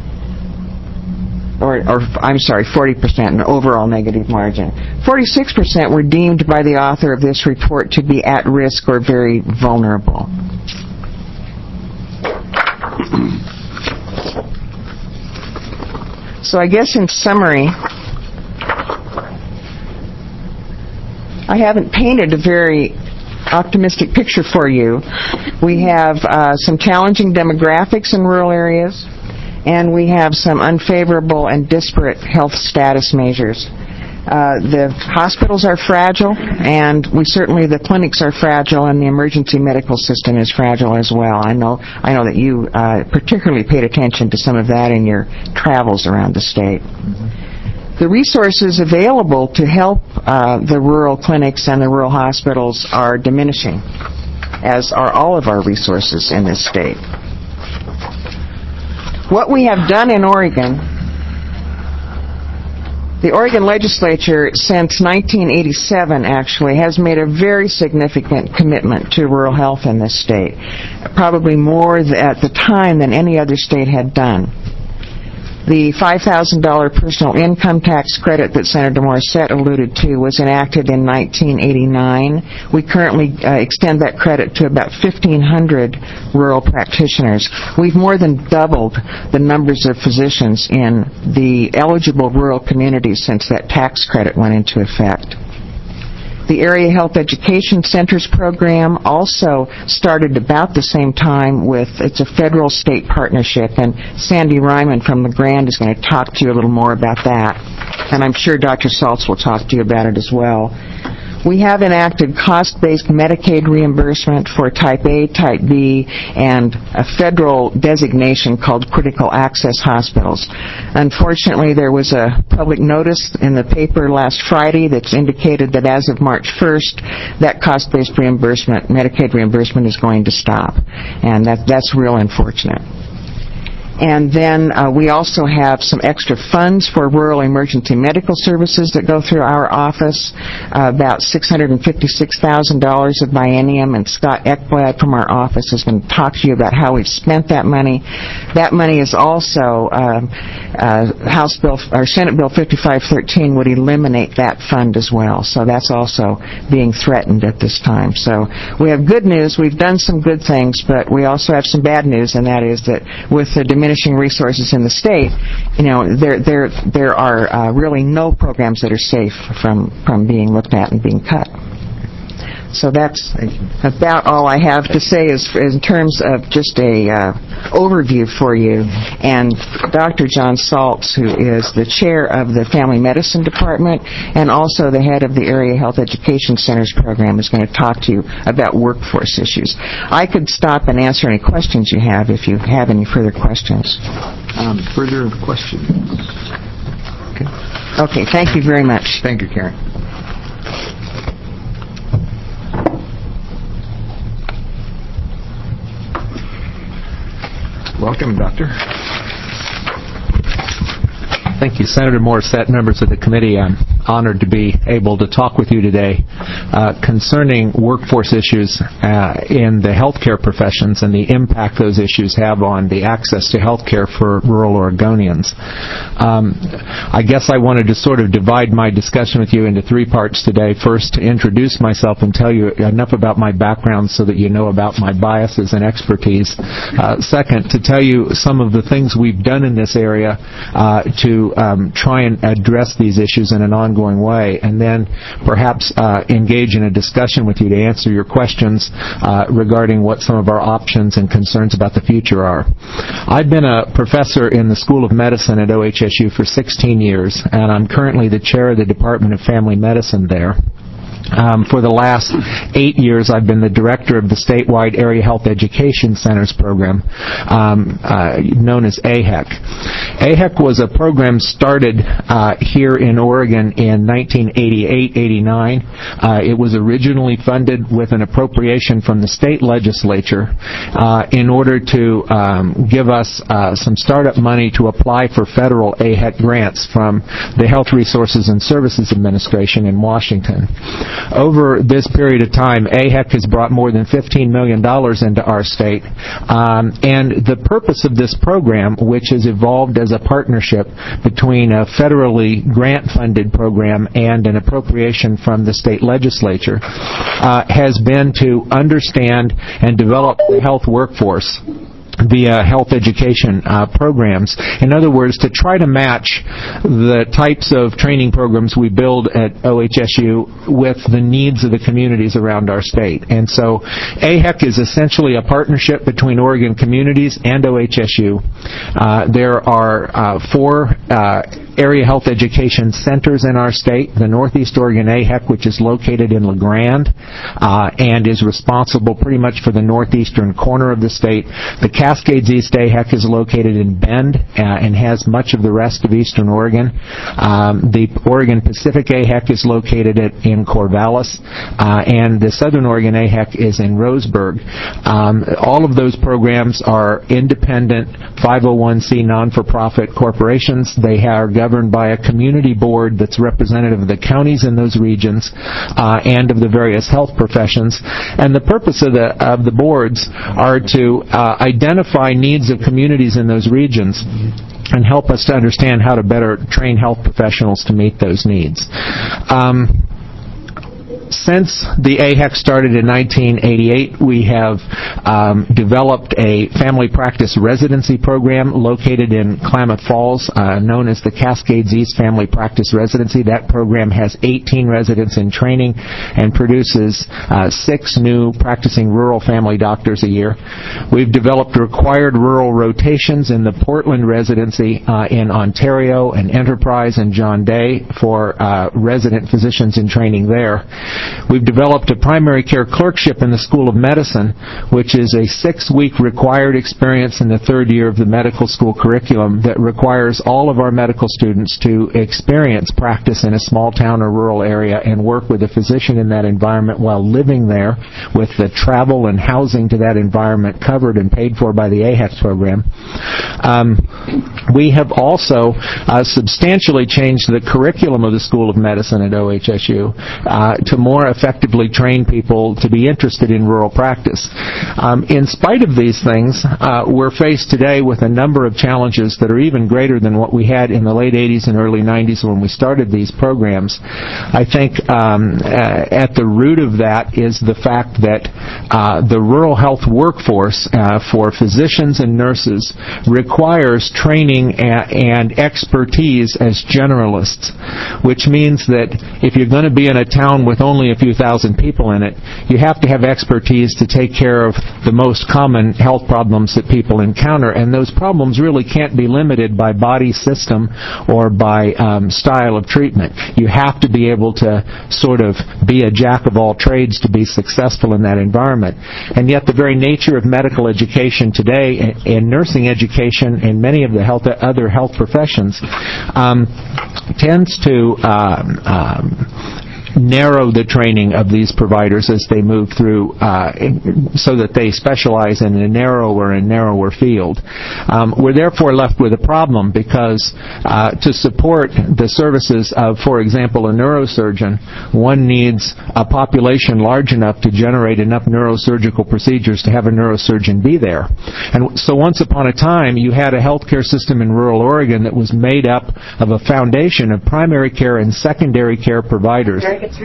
Or, or I'm sorry, forty percent an overall negative margin. forty-six percent were deemed by the author of this report to be at risk or very vulnerable. So I guess in summary, I haven't painted a very optimistic picture for you. We have uh, some challenging demographics in rural areas, and we have some unfavorable and disparate health status measures. Uh, the hospitals are fragile, and we certainly, the clinics are fragile, and the emergency medical system is fragile as well. I know, I know that you uh, particularly paid attention to some of that in your travels around the state. Mm-hmm. The resources available to help uh, the rural clinics and the rural hospitals are diminishing, as are all of our resources in this state. What we have done in Oregon, the Oregon legislature since nineteen eighty-seven actually has made a very significant commitment to rural health in this state, probably more th- at the time than any other state had done. The five thousand dollars personal income tax credit that Senator Morissette alluded to was enacted in nineteen eighty-nine. We currently uh, extend that credit to about fifteen hundred rural practitioners. We've more than doubled the numbers of physicians in the eligible rural communities since that tax credit went into effect. The Area Health Education Centers program also started about the same time with, it's a federal-state partnership, and Sandy Ryman from LeGrand is going to talk to you a little more about that. And I'm sure Doctor Saltz will talk to you about it as well. We have enacted cost-based Medicaid reimbursement for Type A, Type B, and a federal designation called critical access hospitals. Unfortunately, there was a public notice in the paper last Friday that's indicated that as of March first, that cost-based reimbursement, Medicaid reimbursement, is going to stop. And that, that's real unfortunate. And then uh, we also have some extra funds for rural emergency medical services that go through our office, uh, about six hundred fifty-six thousand dollars of biennium, and Scott Ekblad from our office is going to talk to you about how we've spent that money. That money is also, um, uh, House Bill, or Senate Bill fifty-five thirteen would eliminate that fund as well, so that's also being threatened at this time. So we have good news. We've done some good things, but we also have some bad news, and that is that with the diminishing resources in the state, you know, there there there are uh, really no programs that are safe from from being looked at and being cut. So that's about all I have to say is, is in terms of just a uh, overview for you. And Doctor John Saltz, who is the chair of the Family Medicine Department and also the head of the Area Health Education Centers program, is going to talk to you about workforce issues. I could stop and answer any questions you have if you have any further questions. Um, further questions? Okay. Okay, thank you very much. Thank you, Karen. Welcome, Doctor. Thank you, Senator Morissette, members of the committee. I'm honored to be able to talk with you today uh, concerning workforce issues uh, in the healthcare professions and the impact those issues have on the access to healthcare for rural Oregonians. Um, I guess I wanted to sort of divide my discussion with you into three parts today. First, to introduce myself and tell you enough about my background so that you know about my biases and expertise. Uh, second, to tell you some of the things we've done in this area uh, to Um, try and address these issues in an ongoing way, and then perhaps uh, engage in a discussion with you to answer your questions uh, regarding what some of our options and concerns about the future are. I've been a professor in the School of Medicine at O H S U for sixteen years, and I'm currently the chair of the Department of Family Medicine there. Um, for the last eight years, I've been the director of the statewide Area Health Education Centers program, um, uh, known as A H E C. A H E C was a program started uh, here in Oregon in nineteen eighty-eight eighty-nine. Uh, it was originally funded with an appropriation from the state legislature uh, in order to um, give us uh, some startup money to apply for federal A H E C grants from the Health Resources and Services Administration in Washington. Over this period of time, A H E C has brought more than fifteen million dollars into our state, um, and the purpose of this program, which has evolved as a partnership between a federally grant-funded program and an appropriation from the state legislature, uh, has been to understand and develop the health workforce via health education uh, programs. In other words, to try to match the types of training programs we build at O H S U with the needs of the communities around our state. And so A H E C is essentially a partnership between Oregon communities and O H S U. Uh, there are uh, four uh, area health education centers in our state. The Northeast Oregon A H E C, which is located in La Grande uh, and is responsible pretty much for the northeastern corner of the state. The Cascades East A H E C is located in Bend uh, and has much of the rest of eastern Oregon. Um, the Oregon Pacific A H E C is located at, in Corvallis, uh, and the Southern Oregon A H E C is in Roseburg. Um, all of those programs are independent five oh one c non-for-profit corporations. They are governed by a community board that's representative of the counties in those regions uh, and of the various health professions. And the purpose of the of the boards are to uh, identify needs of communities in those regions and help us to understand how to better train health professionals to meet those needs. Um, Since the A H E C started in nineteen eighty-eight, we have um, developed a family practice residency program located in Klamath Falls, uh, known as the Cascades East Family Practice Residency. That program has eighteen residents in training and produces uh, six new practicing rural family doctors a year. We've developed required rural rotations in the Portland residency uh, in Ontario and Enterprise and John Day for uh, resident physicians in training there. We've developed a primary care clerkship in the School of Medicine, which is a six-week required experience in the third year of the medical school curriculum that requires all of our medical students to experience practice in a small town or rural area and work with a physician in that environment while living there, with the travel and housing to that environment covered and paid for by the A H E C program. Um, we have also uh, substantially changed the curriculum of the School of Medicine at O H S U uh, to more effectively train people to be interested in rural practice. Um, in spite of these things, uh, we're faced today with a number of challenges that are even greater than what we had in the late eighties and early nineties when we started these programs. I think um, uh, at the root of that is the fact that uh, the rural health workforce uh, for physicians and nurses requires training a- and expertise as generalists, which means that if you're going to be in a town with only a few thousand people in it, you have to have expertise to take care of the most common health problems that people encounter, and those problems really can't be limited by body system or by um, style of treatment. You have to be able to sort of be a jack of all trades to be successful in that environment. And yet the very nature of medical education today and nursing education and many of the health, other health professions um, tends to um, um, narrow the training of these providers as they move through uh, so that they specialize in a narrower and narrower field. Um, we're therefore left with a problem because uh, to support the services of, for example, a neurosurgeon, one needs a population large enough to generate enough neurosurgical procedures to have a neurosurgeon be there. And so once upon a time, you had a healthcare system in rural Oregon that was made up of a foundation of primary care and secondary care providers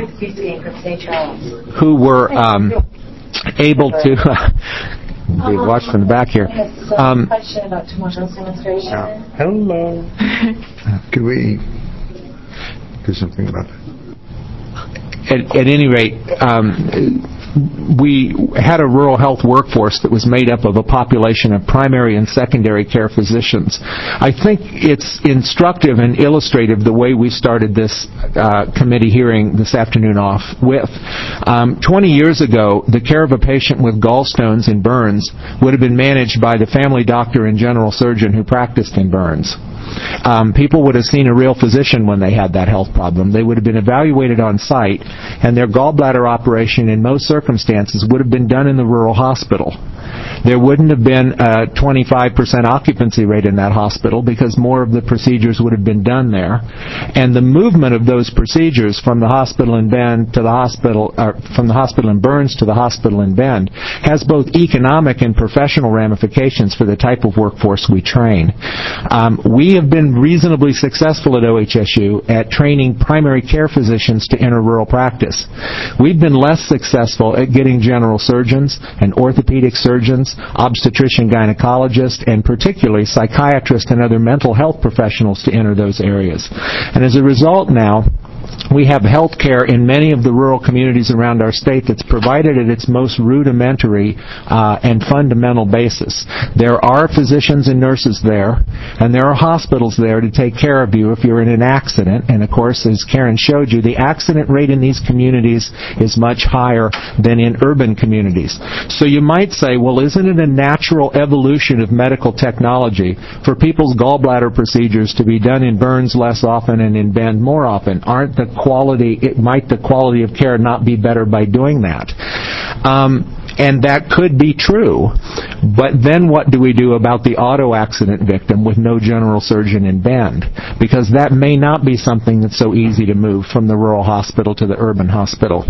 who were um, able to we watch from the back here. Um, question about tomorrow's demonstration. Hello. Could we do something about that? At, at any rate, um, we had a rural health workforce that was made up of a population of primary and secondary care physicians. I think it's instructive and illustrative the way we started this uh, committee hearing this afternoon off with. Um, twenty years ago, the care of a patient with gallstones and burns would have been managed by the family doctor and general surgeon who practiced in Burns. Um, people would have seen a real physician when they had that health problem. They would have been evaluated on site, and their gallbladder operation in most circumstances would have been done in the rural hospital. There wouldn't have been a twenty-five percent occupancy rate in that hospital because more of the procedures would have been done there. And the movement of those procedures from the hospital in Bend to the hospital, or from the hospital in Burns to the hospital in Bend has both economic and professional ramifications for the type of workforce we train. Um, we have been reasonably successful at O H S U at training primary care physicians to enter rural practice. We've been less successful at getting general surgeons and orthopedic surgeons, obstetrician gynecologists, and particularly psychiatrists and other mental health professionals to enter those areas. And as a result now, we have health care in many of the rural communities around our state that's provided at its most rudimentary uh, and fundamental basis. There are physicians and nurses there, and there are hospitals there to take care of you if you're in an accident. And of course, as Karen showed you, the accident rate in these communities is much higher than in urban communities. So you might say, well, isn't it a natural evolution of medical technology for people's gallbladder procedures to be done in Burns less often and in Bend more often? Aren't the quality, it might the quality of care not be better by doing that? Um, and that could be true. But then what do we do about the auto accident victim with no general surgeon in Bend? Because that may not be something that's so easy to move from the rural hospital to the urban hospital.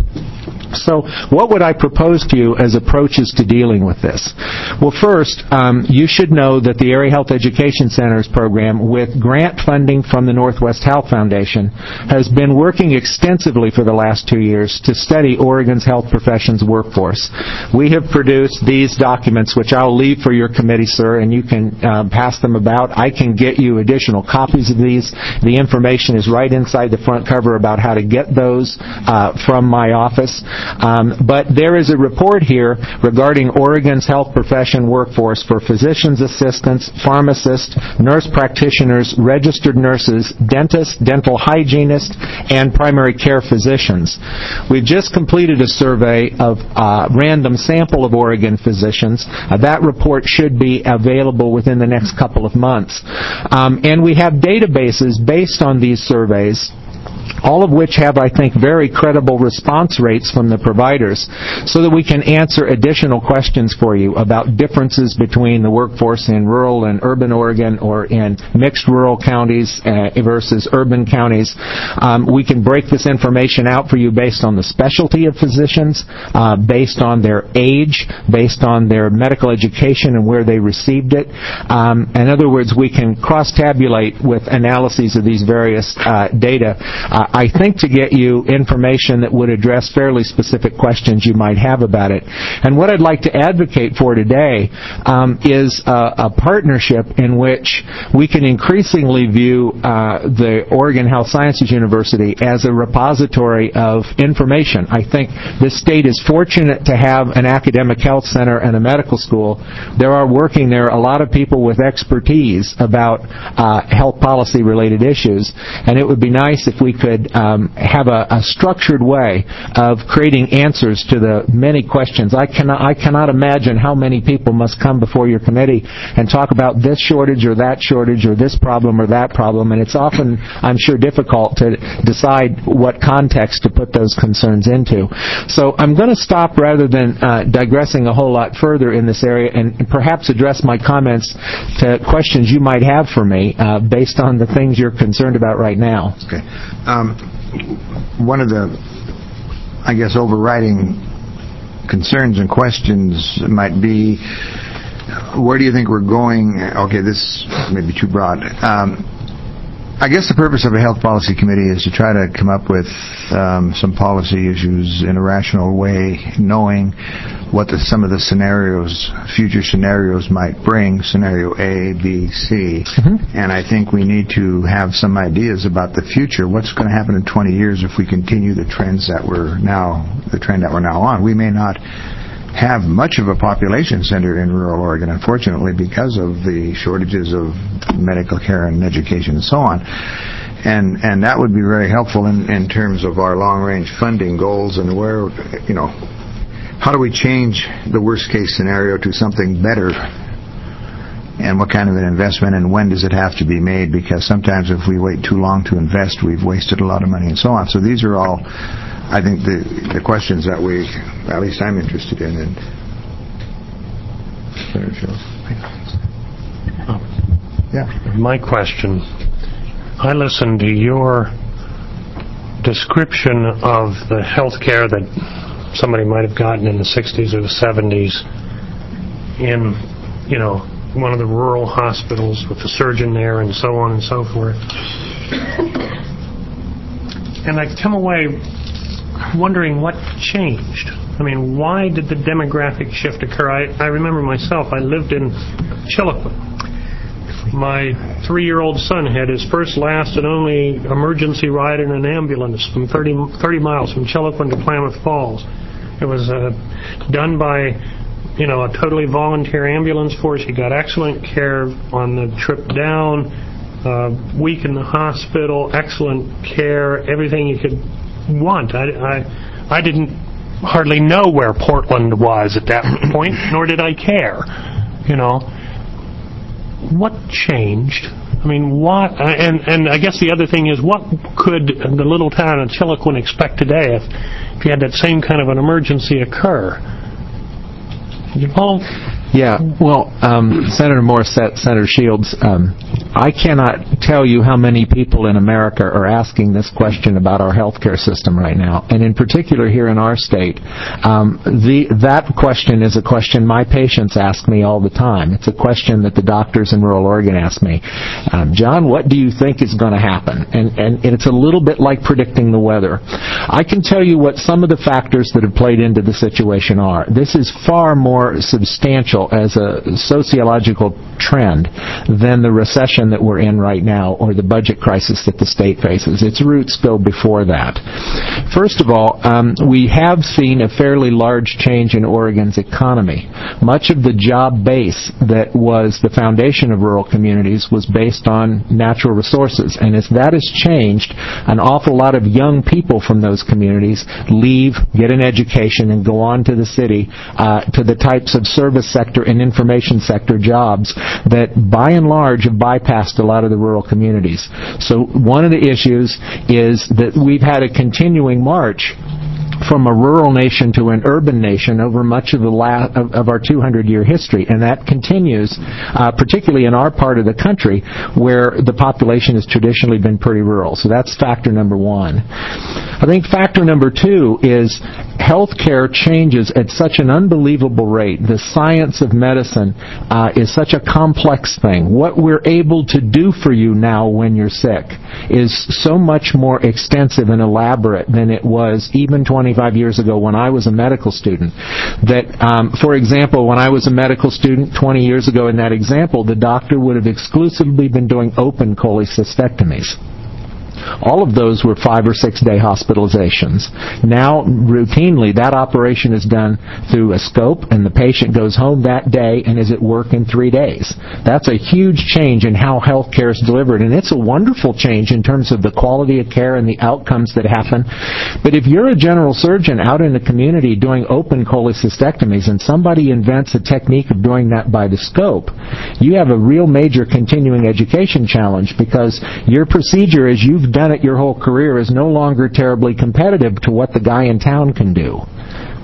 So what would I propose to you as approaches to dealing with this? Well, first, um, you should know that the Area Health Education Centers program, with grant funding from the Northwest Health Foundation, has been working extensively for the last two years to study Oregon's health professions workforce. We have produced these documents, which I'll leave for your committee, sir, and you can uh, pass them about. I can get you additional copies of these. The information is right inside the front cover about how to get those uh, from my office. Um, but there is a report here regarding Oregon's health profession workforce for physicians' assistants, pharmacists, nurse practitioners, registered nurses, dentists, dental hygienists, and primary care physicians. We've just completed a survey of uh, random sample of Oregon physicians. Uh, that report should be available within the next couple of months. Um, and we have databases based on these surveys, all of which have, I think, very credible response rates from the providers, so that we can answer additional questions for you about differences between the workforce in rural and urban Oregon or in mixed rural counties uh, versus urban counties. Um, we can break this information out for you based on the specialty of physicians, uh, based on their age, based on their medical education and where they received it. Um, in other words, we can cross-tabulate with analyses of these various uh, data. Uh, I think to get you information that would address fairly specific questions you might have about it. And what I'd like to advocate for today um, is a, a partnership in which we can increasingly view uh, the Oregon Health Sciences University as a repository of information. I think this state is fortunate to have an academic health center and a medical school. There are working there a lot of people with expertise about uh, health policy related issues, and it would be nice if we could Um, have a, a structured way of creating answers to the many questions. I cannot, I cannot imagine how many people must come before your committee and talk about this shortage or that shortage or this problem or that problem, and it's often, I'm sure, difficult to decide what context to put those concerns into. So I'm going to stop rather than uh, digressing a whole lot further in this area and perhaps address my comments to questions you might have for me uh, based on the things you're concerned about right now. Okay. Um, one of the, I guess, overriding concerns and questions might be, where do you think we're going? Okay, this may be too broad. Um, I guess the purpose of a health policy committee is to try to come up with um, some policy issues in a rational way, knowing what the, some of the scenarios, future scenarios might bring, scenario A, B, C. Mm-hmm. And I think we need to have some ideas about the future. What's going to happen in twenty years if we continue the trends that we're now, the trend that we're now on? We may not have much of a population center in rural Oregon, unfortunately, because of the shortages of medical care and education and so on. And and that would be very helpful in, in terms of our long-range funding goals and where, you know, how do we change the worst-case scenario to something better, and what kind of an investment, and when does it have to be made? Because sometimes if we wait too long to invest, we've wasted a lot of money and so on. So these are all, I think, the, the questions that we, at least I'm interested in. And yeah. My question, I listened to your description of the health care that somebody might have gotten in the sixties or the seventies in, you know, one of the rural hospitals with the surgeon there and so on and so forth. And I come away wondering what changed. I mean, why did the demographic shift occur? I, I remember myself, I lived in Chilliquin. My three-year-old son had his first, last, and only emergency ride in an ambulance from thirty, thirty miles from Chilliquin to Klamath Falls. It was uh, done by, you know, a totally volunteer ambulance force. He got excellent care on the trip down, uh, week in the hospital, excellent care, everything you could want. I, I, I didn't hardly know where Portland was at that point, nor did I care, you know. What changed? I mean, what? And and I guess the other thing is, what could the little town of Chilliquin expect today if, if you had that same kind of an emergency occur? Paul? Yeah, well, um, Senator Morissette, Senator Shields, um, I cannot tell you how many people in America are asking this question about our healthcare system right now, and in particular here in our state. Um, the that question is a question my patients ask me all the time. It's a question that the doctors in rural Oregon ask me. Um, John, what do you think is going to happen? And, and, and it's a little bit like predicting the weather. I can tell you what some of the factors that have played into the situation are. This is far more substantial as a sociological trend than the recession that we're in right now or the budget crisis that the state faces. Its roots go before that. First of all, um, we have seen a fairly large change in Oregon's economy. Much of the job base that was the foundation of rural communities was based on natural resources, and as that has changed, an awful lot of young people from those communities leave, get an education, and go on to the city, uh, to the types of service sector and information sector jobs that by and large have bypassed a lot of the rural communities. So one of the issues is that we've had a continuing march from a rural nation to an urban nation over much of the la- of, of our two hundred year history, and that continues, uh, particularly in our part of the country where the population has traditionally been pretty rural. So that's factor number one. I think factor number two is healthcare changes at such an unbelievable rate. The science of medicine uh, is such a complex thing. What we're able to do for you now when you're sick is so much more extensive and elaborate than it was even twenty-five years ago when I was a medical student. That, um, for example, when I was a medical student twenty years ago in that example, the doctor would have exclusively been doing open cholecystectomies. All of those were five or six day hospitalizations. Now, routinely, that operation is done through a scope, and the patient goes home that day and is at work in three days. That's a huge change in how health care is delivered, and it's a wonderful change in terms of the quality of care and the outcomes that happen. But if you're a general surgeon out in the community doing open cholecystectomies, and somebody invents a technique of doing that by the scope, you have a real major continuing education challenge, because your procedure, as you've done it your whole career, is no longer terribly competitive to what the guy in town can do.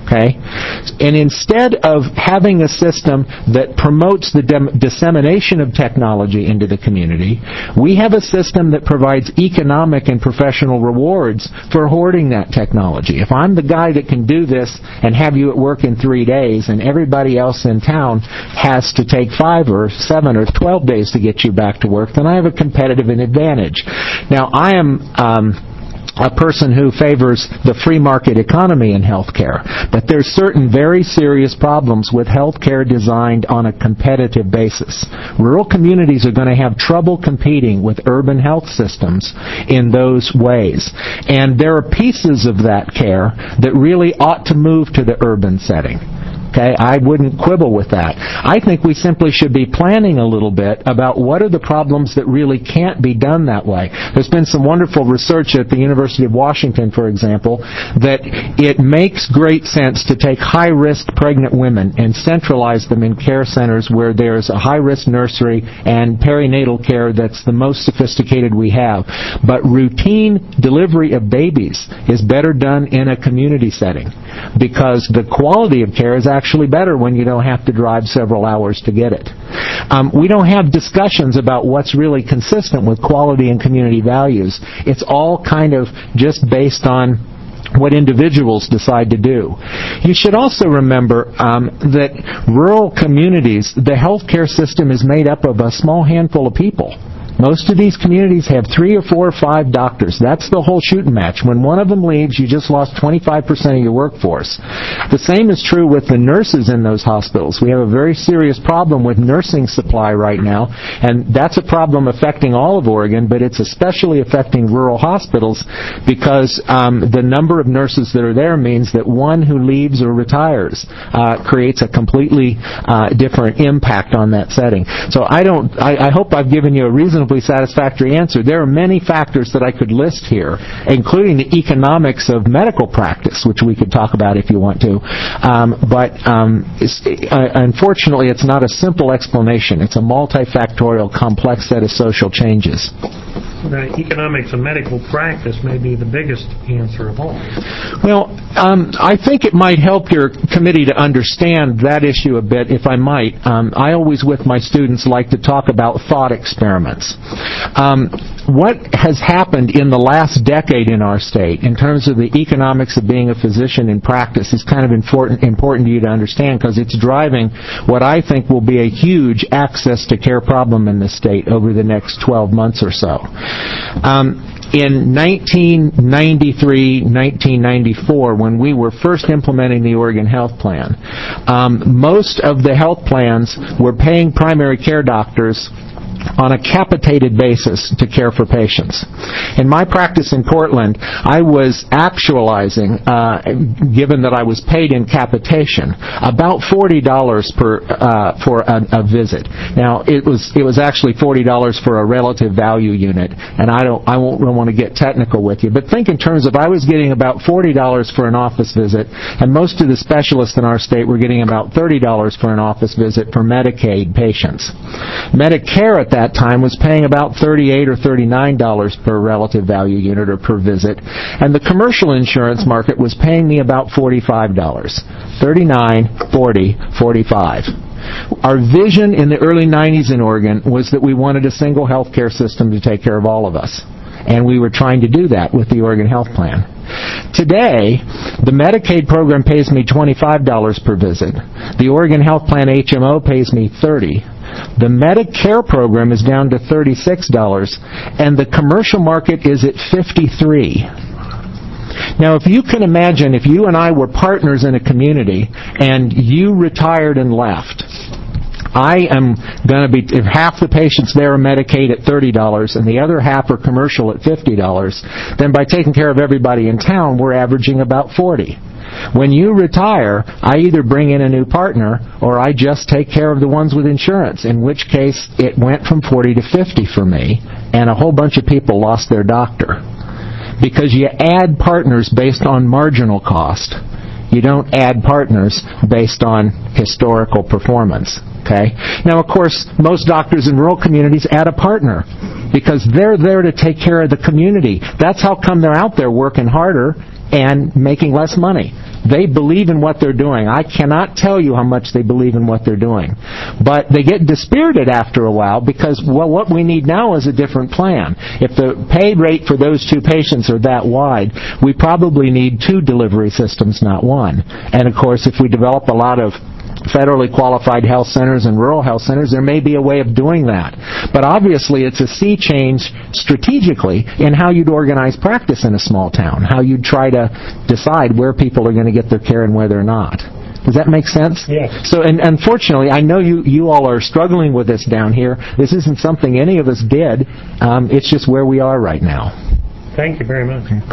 Okay? And instead of having a system that promotes the dem- dissemination of technology into the community, we have a system that provides economic and professional rewards for hoarding that technology. If I'm the guy that can do this and have you at work in three days and everybody else in town has to take five or seven or twelve days to get you back to work, then I have a competitive advantage. Now, I am... Um, a person who favors the free market economy in healthcare. But there's certain very serious problems with healthcare designed on a competitive basis. Rural communities are going to have trouble competing with urban health systems in those ways. And there are pieces of that care that really ought to move to the urban setting. Okay, I wouldn't quibble with that. I think we simply should be planning a little bit about what are the problems that really can't be done that way. There's been some wonderful research at the University of Washington, for example, that it makes great sense to take high-risk pregnant women and centralize them in care centers where there's a high-risk nursery and perinatal care that's the most sophisticated we have. But routine delivery of babies is better done in a community setting because the quality of care is actually actually better when you don't have to drive several hours to get it. Um, we don't have discussions about what's really consistent with quality and community values. It's all kind of just based on what individuals decide to do. You should also remember um, that rural communities, the healthcare system is made up of a small handful of people. Most of these communities have three or four or five doctors. That's the whole shooting match. When one of them leaves, you just lost twenty-five percent of your workforce. The same is true with the nurses in those hospitals. We have a very serious problem with nursing supply right now, and that's a problem affecting all of Oregon, but it's especially affecting rural hospitals because um, the number of nurses that are there means that one who leaves or retires uh, creates a completely uh, different impact on that setting. So I don't. I, I hope I've given you a reasonable satisfactory answer. There are many factors that I could list here, including the economics of medical practice, which we could talk about if you want to. Um, but um, it's, uh, unfortunately, it's not a simple explanation. It's a multifactorial, complex set of social changes. The economics of medical practice may be the biggest answer of all. Well, um, I think it might help your committee to understand that issue a bit, if I might. Um, I always, with my students, like to talk about thought experiments. Um, what has happened in the last decade in our state in terms of the economics of being a physician in practice is kind of important, important to you to understand because it's driving what I think will be a huge access to care problem in this state over the next twelve months or so. Um, in nineteen ninety-three, nineteen ninety-four, when we were first implementing the Oregon Health Plan, um, most of the health plans were paying primary care doctors on a capitated basis to care for patients. In my practice in Portland, I was actualizing, uh, given that I was paid in capitation, about forty dollars per uh, for a, a visit. Now, it was it was actually forty dollars for a relative value unit, and I don't I won't want to get technical with you, but think in terms of I was getting about forty dollars for an office visit, and most of the specialists in our state were getting about thirty dollars for an office visit for Medicaid patients. Medicare at that time was paying about thirty-eight or thirty-nine dollars per relative value unit or per visit, and the commercial insurance market was paying me about forty-five dollars. thirty-nine, forty, forty-five. Our vision in the early nineties in Oregon was that we wanted a single health care system to take care of all of us, and we were trying to do that with the Oregon Health Plan. Today, the Medicaid program pays me twenty-five dollars per visit. The Oregon Health Plan H M O pays me thirty dollars. The Medicare program is down to thirty-six dollars, and the commercial market is at fifty-three dollars. Now, if you can imagine, if you and I were partners in a community, and you retired and left, I am going to be, if half the patients there are Medicaid at thirty dollars and the other half are commercial at fifty dollars, then by taking care of everybody in town, we're averaging about forty dollars. When you retire, I either bring in a new partner or I just take care of the ones with insurance, in which case it went from forty to fifty for me, and a whole bunch of people lost their doctor. Because you add partners based on marginal cost. You don't add partners based on historical performance. Okay? Now, of course, most doctors in rural communities add a partner because they're there to take care of the community. That's how come they're out there working harder and making less money. They believe in what they're doing. I cannot tell you how much they believe in what they're doing. But they get dispirited after a while because, well, what we need now is a different plan. If the pay rate for those two patients are that wide, we probably need two delivery systems, not one. And, of course, if we develop a lot of federally qualified health centers and rural health centers, there may be a way of doing that. But obviously it's a sea change strategically in how you'd organize practice in a small town, how you'd try to decide where people are going to get their care and where they're not. Does that make sense? Yes. So, and unfortunately, I know you, you all are struggling with this down here. This isn't something any of us did. Um, it's just where we are right now. Thank you very much. Okay.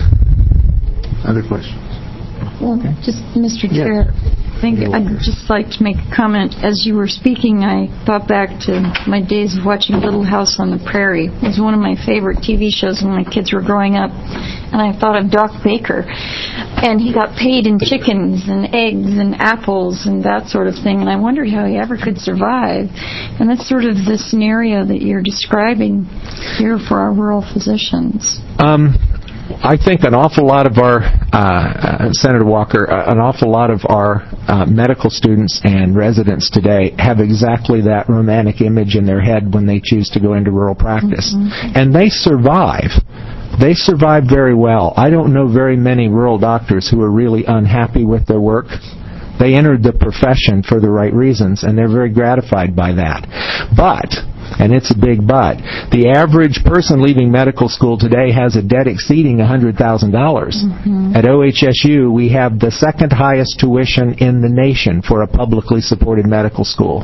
Other questions? Well, just, Mister Chair, I think I'd just like to make a comment. As you were speaking, I thought back to my days of watching Little House on the Prairie. It was one of my favorite T V shows when my kids were growing up. And I thought of Doc Baker. And he got paid in chickens and eggs and apples and that sort of thing. And I wondered how he ever could survive. And that's sort of the scenario that you're describing here for our rural physicians. Um... I think an awful lot of our, uh, uh, Senator Walker, uh, an awful lot of our uh, medical students and residents today have exactly that romantic image in their head when they choose to go into rural practice. Mm-hmm. And they survive. They survive very well. I don't know very many rural doctors who are really unhappy with their work. They entered the profession for the right reasons, and they're very gratified by that. But, and it's a big but, the average person leaving medical school today has a debt exceeding one hundred thousand dollars. Mm-hmm. At O H S U, we have the second highest tuition in the nation for a publicly supported medical school.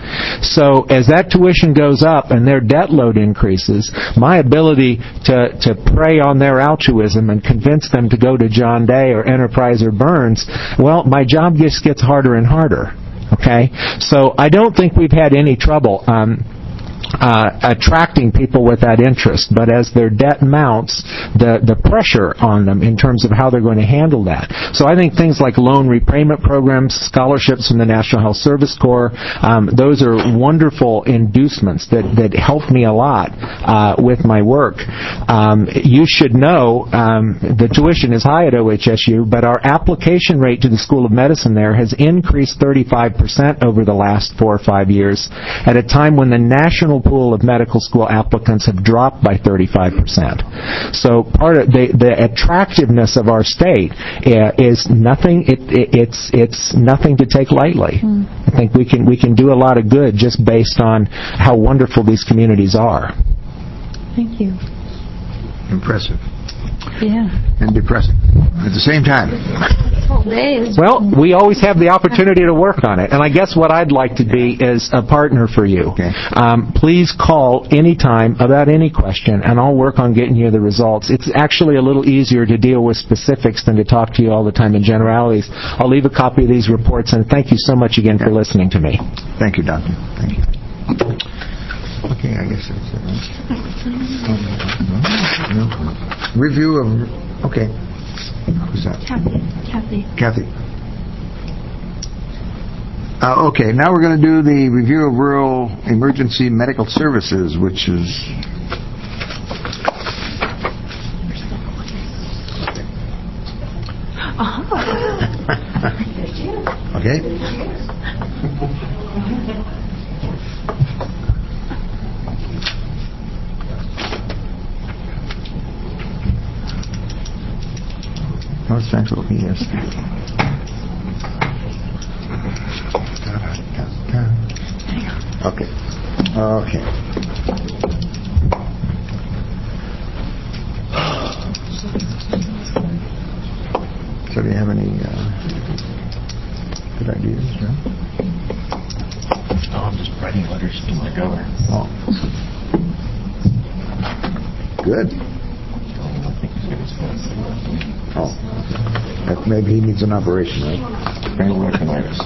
So as that tuition goes up and their debt load increases, my ability to, to prey on their altruism and convince them to go to John Day or Enterprise or Burns, well, my job just gets harder and harder. Okay? So I don't think we've had any trouble um, uh, attracting people with that interest. But as their debt mounts, the, the pressure on them in terms of how they're going to handle that. So I think things like loan repayment programs, scholarships from the National Health Service Corps, um, those are wonderful inducements that, that help me a lot uh, with my work. Um, you should know um, the tuition is high at O H S U, but our application rate to the School of Medicine there has increased thirty-five percent over the last four or five years at a time when the national pool of medical school applicants have dropped by thirty-five percent. So part of the, the attractiveness of our state uh, is nothing. It, it, it's it's nothing to take lightly. Mm. I think we can we can do a lot of good just based on how wonderful these communities are. Thank you. Impressive. Yeah. And depressing at the same time. Well, we always have the opportunity to work on it. And I guess what I'd like to be is a partner for you. Okay. Um, please call anytime about any question, and I'll work on getting you the results. It's actually a little easier to deal with specifics than to talk to you all the time in generalities. I'll leave a copy of these reports, and thank you so much again for listening to me. Thank you, Doctor. Thank you. Okay, I guess that's it, right? No, no. Review of... Okay. Who's that? Kathy. Kathy. Kathy. Uh, okay, now we're going to do the review of rural emergency medical services, which is... Okay. North Central P S. Okay. Okay. So do you have any uh, good ideas, John? Oh, I'm just writing letters to my governor. Oh. Good. Oh, that maybe he needs an operation, right? Pancreatitis.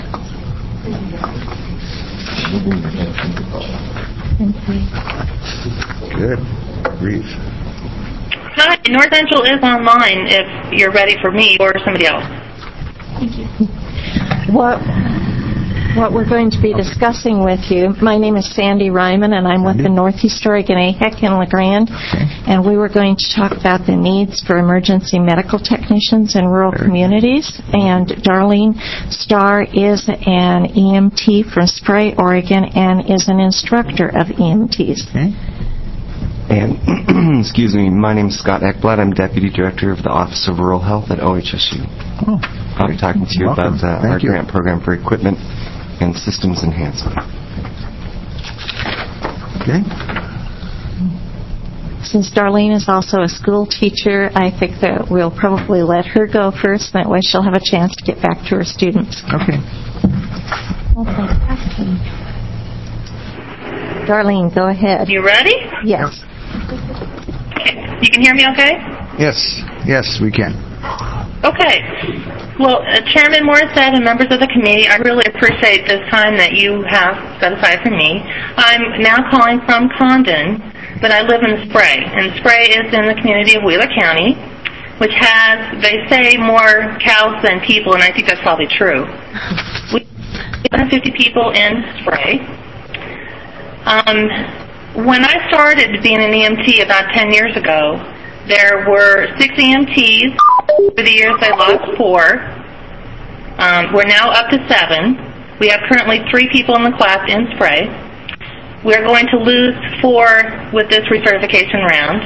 Good grief. Hi, North Central is online if you're ready for me or somebody else. Thank you. What what we're going to be discussing with you. My name is Sandy Ryman, and I'm with the Northeast Oregon A H E C in La Grande, and we were going to talk about the needs for emergency medical technicians in rural communities. And Darlene Starr is an E M T from Spray, Oregon, and is an instructor of E M Ts. Okay. And, excuse me, my name is Scott Ekblad. I'm Deputy Director of the Office of Rural Health at O H S U. Oh. I'll be talking to you Welcome. about uh, our you. grant program for equipment and systems enhancement. Okay. Since Darlene is also a school teacher, I think that we'll probably let her go first. That way she'll have a chance to get back to her students. Okay. Well, fantastic. Darlene, go ahead. You ready? Yes. You can hear me okay? Yes. Yes, we can. Okay. Well, uh, Chairman Morissette and members of the committee, I really appreciate this time that you have set aside for me. I'm now calling from Condon, but I live in Spray, and Spray is in the community of Wheeler County, which has, they say, more cows than people, and I think that's probably true. We have one hundred fifty people in Spray. Um, when I started being an E M T about ten years ago, there were six E M Ts. Over the years, I lost four. Um, we're now up to seven. We have currently three people in the class in Spray. We're going to lose four with this recertification round.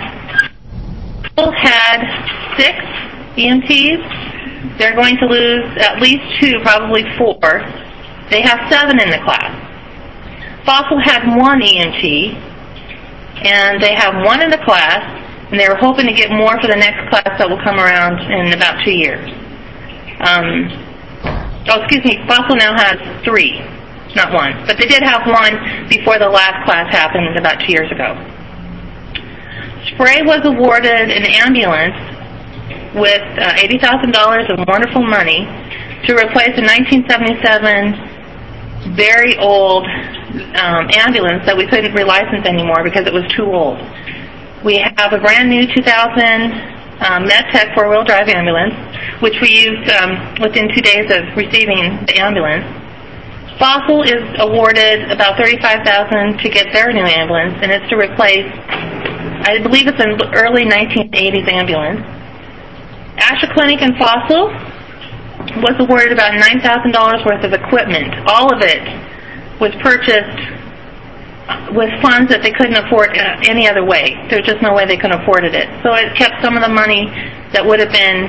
We had six E M Ts. They're going to lose at least two, probably four. They have seven in the class. Fossil had one E M T, and they have one in the class, and they were hoping to get more for the next class that will come around in about two years. Um, oh, excuse me, Fossil now has three, not one. But they did have one before the last class happened about two years ago. Spray was awarded an ambulance with uh, eighty thousand dollars of wonderful money to replace a nineteen seventy-seven very old um, ambulance that we couldn't relicense anymore because it was too old. We have a brand new two thousand um, MedTech four-wheel drive ambulance, which we used um, within two days of receiving the ambulance. Fossil is awarded about thirty-five thousand dollars to get their new ambulance, and it's to replace, I believe it's an early nineteen eighties ambulance. Asher Clinic and Fossil was awarded about nine thousand dollars worth of equipment. All of it was purchased with funds that they couldn't afford uh, any other way. There was just no way they could have afforded it. So it kept some of the money that would have been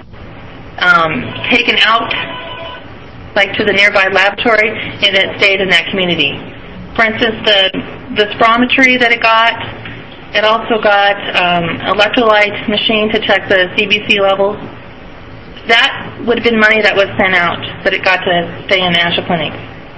um, taken out, like to the nearby laboratory, and it stayed in that community. For instance, the, the spirometry that it got, it also got um, electrolyte machine to check the C B C levels. That would have been money that was sent out, but it got to stay in Asher Clinic.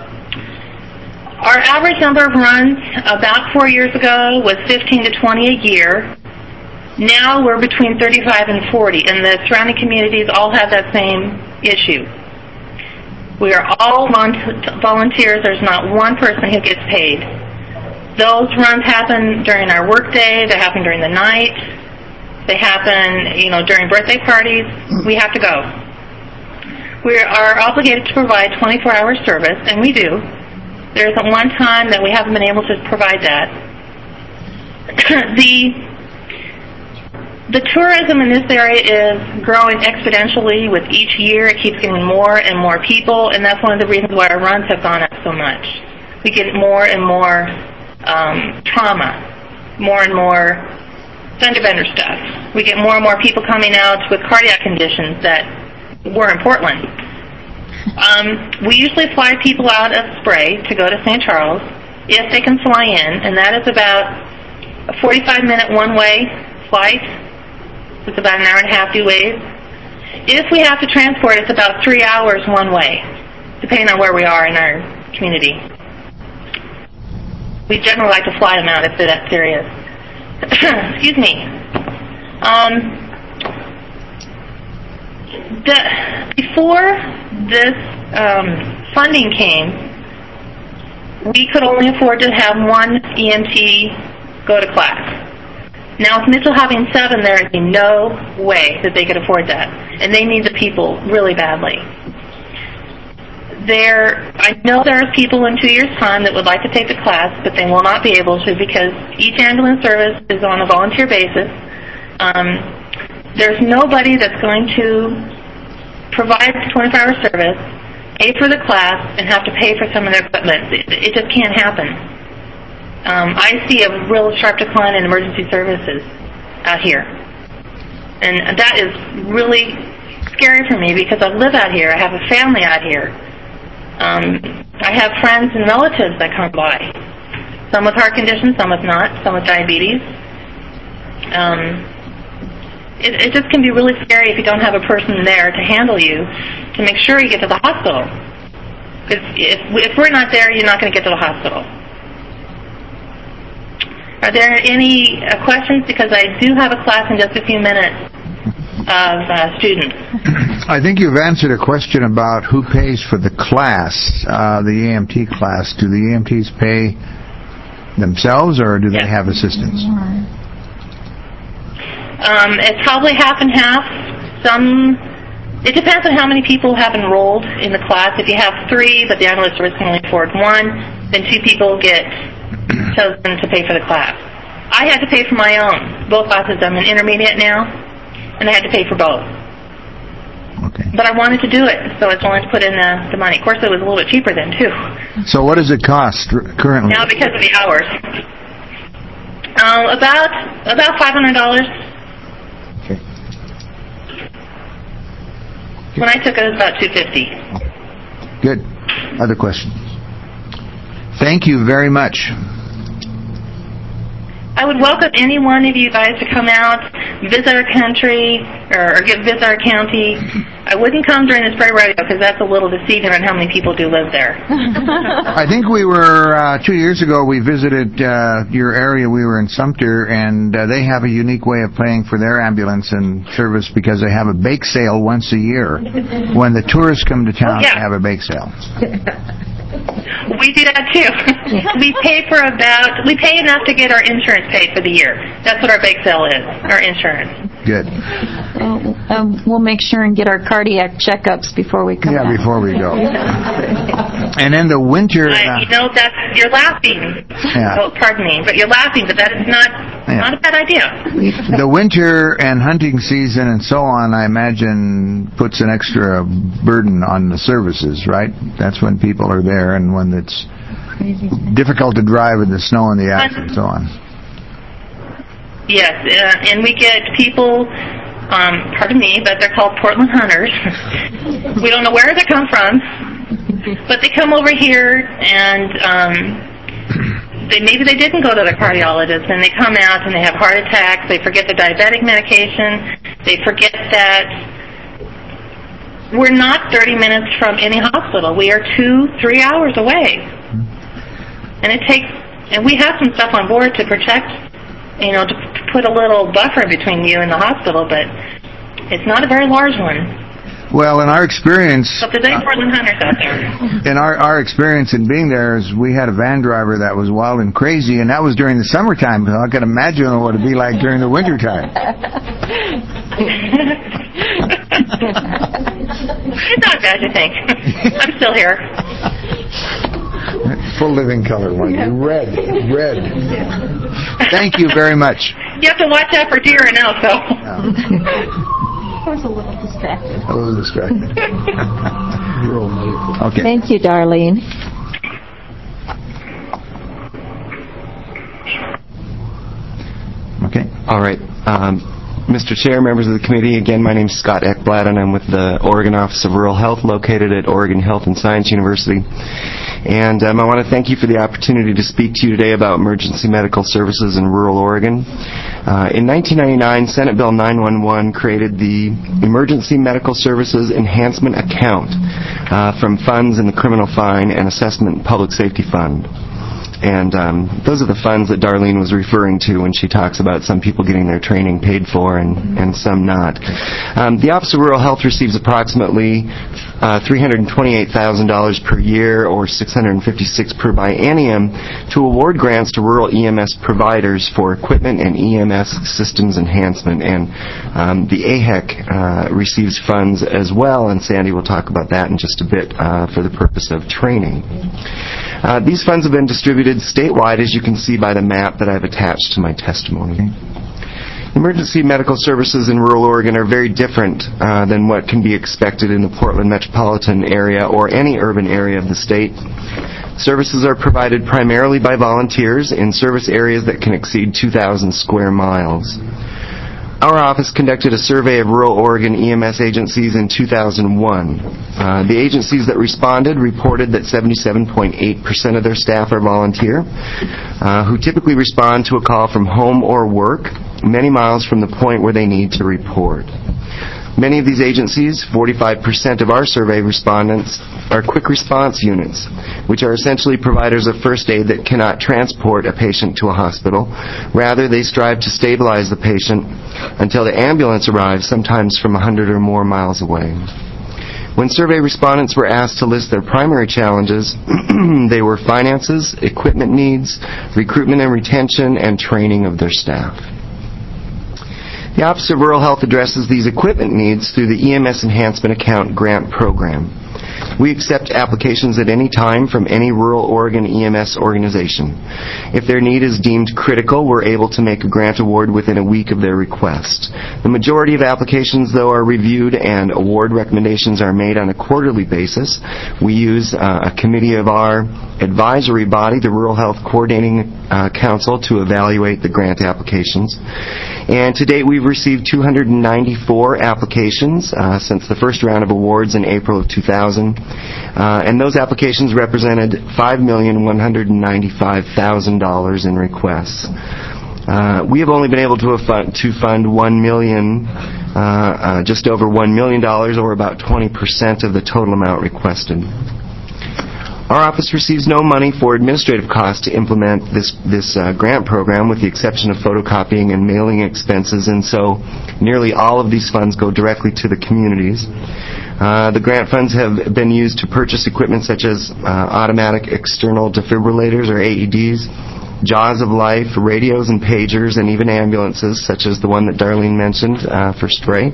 Our average number of runs about four years ago was fifteen to twenty a year. Now we're between thirty-five and forty, and the surrounding communities all have that same issue. We are all volunteers. There's not one person who gets paid. Those runs happen during our workday. They happen during the night. They happen, you know, during birthday parties. We have to go. We are obligated to provide twenty-four hour service, and we do. There isn't one time that we haven't been able to provide that. the the tourism in this area is growing exponentially with each year. It keeps getting more and more people, and that's one of the reasons why our runs have gone up so much. We get more and more um, trauma, more and more fender bender stuff. We get more and more people coming out with cardiac conditions that were in Portland. Um, we usually fly people out of Spray to go to Saint Charles if they can fly in, and that is about a forty-five minute one-way flight. It's about an hour and a half due ways. If we have to transport, it's about three hours one way, depending on where we are in our community. We generally like to fly them out if they're that serious. Excuse me. Um, the, before this um, funding came, we could only afford to have one E M T go to class. Now, with Mitchell having seven, there is no way that they could afford that, and they need the people really badly. there, I know there are people in two years' time that would like to take the class, but they will not be able to because each ambulance service is on a volunteer basis. Um, there's nobody that's going to provide twenty-four hour service, pay for the class, and have to pay for some of their equipment. It, it just can't happen. Um, I see a real sharp decline in emergency services out here. And that is really scary for me because I live out here. I have a family out here. Um, I have friends and relatives that come by. Some with heart conditions, some with not, some with diabetes. Um, it, it just can be really scary if you don't have a person there to handle you to make sure you get to the hospital. Because if, if we're not there, you're not going to get to the hospital. Are there any uh, questions? Because I do have a class in just a few minutes of uh, students. I think you've answered a question about who pays for the class, uh, the E M T class. Do the E M Ts pay themselves, or do they have assistance? Um, it's probably half and half. Some, it depends on how many people have enrolled in the class. If you have three, but the ambulance service can only afford one, then two people get chosen to pay for the class. I had to pay for my own. Both classes, I'm an intermediate now, and I had to pay for both. Okay. But I wanted to do it, so I wanted to put in the, the money. Of course, it was a little bit cheaper then, too. So what does it cost currently? Now, because of the hours. Uh, about about five hundred dollars. Okay. When I took it, it was about two hundred fifty dollars. Good. Other questions? Thank you very much. I would welcome any one of you guys to come out, visit our country, or, or get, visit our county. I wouldn't come during the spring rodeo because that's a little deceiving on how many people do live there. I think we were, uh, two years ago, we visited uh, your area. We were in Sumter, and uh, they have a unique way of paying for their ambulance and service because they have a bake sale once a year. When the tourists come to town, oh, yeah. they have a bake sale. We do that too. We pay for about, we pay enough to get our insurance paid for the year. That's what our bake sale is, our insurance. Good. Uh, um, we'll make sure and get our cardiac checkups before we come Yeah, out. before we go. And in the winter... Uh, Uh, you know, that's, you're laughing. Yeah. Oh, pardon me, but you're laughing, but that is not, Yeah. not a bad idea. The winter and hunting season and so on, I imagine, puts an extra burden on the services, right? That's when people are there and when it's difficult to drive in the snow and the ice and so on. Yes, uh, and we get people, um, pardon me, but they're called Portland hunters. We don't know where they come from, but they come over here and um, they maybe they didn't go to their cardiologist, and they come out and they have heart attacks. They forget the diabetic medication. They forget that we're not thirty minutes from any hospital. We are two, three hours away, and it takes. And we have some stuff on board to protect, you know, to put a little buffer between you and the hospital, but it's not a very large one. Well, in our experience, So if there's any Portland hunters out there. in our, our experience in being there is we had a van driver that was wild and crazy, and that was during the summertime. I can imagine what it'd be like during the wintertime. It's not bad, you think. I'm still here. Full living color one. Red. Red. Thank you very much. You have to watch out for deer and elk, though. I was a little distracted. A little distracted. Okay. Thank you, Darlene. Okay. All right. Um, Mister Chair, members of the committee, again, my name is Scott Ekblad, and I'm with the Oregon Office of Rural Health, located at Oregon Health and Science University. And um, I want to thank you for the opportunity to speak to you today about emergency medical services in rural Oregon. Uh, in nineteen ninety-nine, Senate Bill nine one one created the Emergency Medical Services Enhancement Account uh, from funds in the Criminal Fine and Assessment Public Safety Fund. And um, those are the funds that Darlene was referring to when she talks about some people getting their training paid for and, and some not. Um, the Office of Rural Health receives approximately uh, three hundred twenty-eight thousand dollars per year, or six hundred fifty-six per biennium, to award grants to rural E M S providers for equipment and E M S systems enhancement. And um, the A H E C uh, receives funds as well, and Sandy will talk about that in just a bit uh, for the purpose of training. Uh, these funds have been distributed statewide, as you can see by the map that I've attached to my testimony. Emergency medical services in rural Oregon are very different uh, than what can be expected in the Portland metropolitan area or any urban area of the state. Services are provided primarily by volunteers in service areas that can exceed two thousand square miles. Our office conducted a survey of rural Oregon E M S agencies in two thousand one. Uh, the agencies that responded reported that seventy-seven point eight percent of their staff are volunteer, uh, who typically respond to a call from home or work, many miles from the point where they need to report. Many of these agencies, forty-five percent of our survey respondents, are quick response units, which are essentially providers of first aid that cannot transport a patient to a hospital. Rather, they strive to stabilize the patient until the ambulance arrives, sometimes from one hundred or more miles away. When survey respondents were asked to list their primary challenges, they were finances, equipment needs, recruitment and retention, and training of their staff. The Office of Rural Health addresses these equipment needs through the E M S Enhancement Account Grant Program. We accept applications at any time from any rural Oregon E M S organization. If their need is deemed critical, we're able to make a grant award within a week of their request. The majority of applications, though, are reviewed and award recommendations are made on a quarterly basis. We use uh, a committee of our advisory body, the Rural Health Coordinating uh, Council, to evaluate the grant applications. And to date, we've received two hundred ninety-four applications uh, since the first round of awards in April of two thousand. Uh, and those applications represented five million one hundred ninety-five thousand dollars in requests. Uh, we have only been able to, fund, to fund one million, uh, uh, just over one million dollars, or about twenty percent of the total amount requested. Our office receives no money for administrative costs to implement this this uh, grant program, with the exception of photocopying and mailing expenses, and so nearly all of these funds go directly to the communities. Uh, the grant funds have been used to purchase equipment such as uh, automatic external defibrillators, or A E Ds, Jaws of Life, radios and pagers, and even ambulances, such as the one that Darlene mentioned uh, for Stray.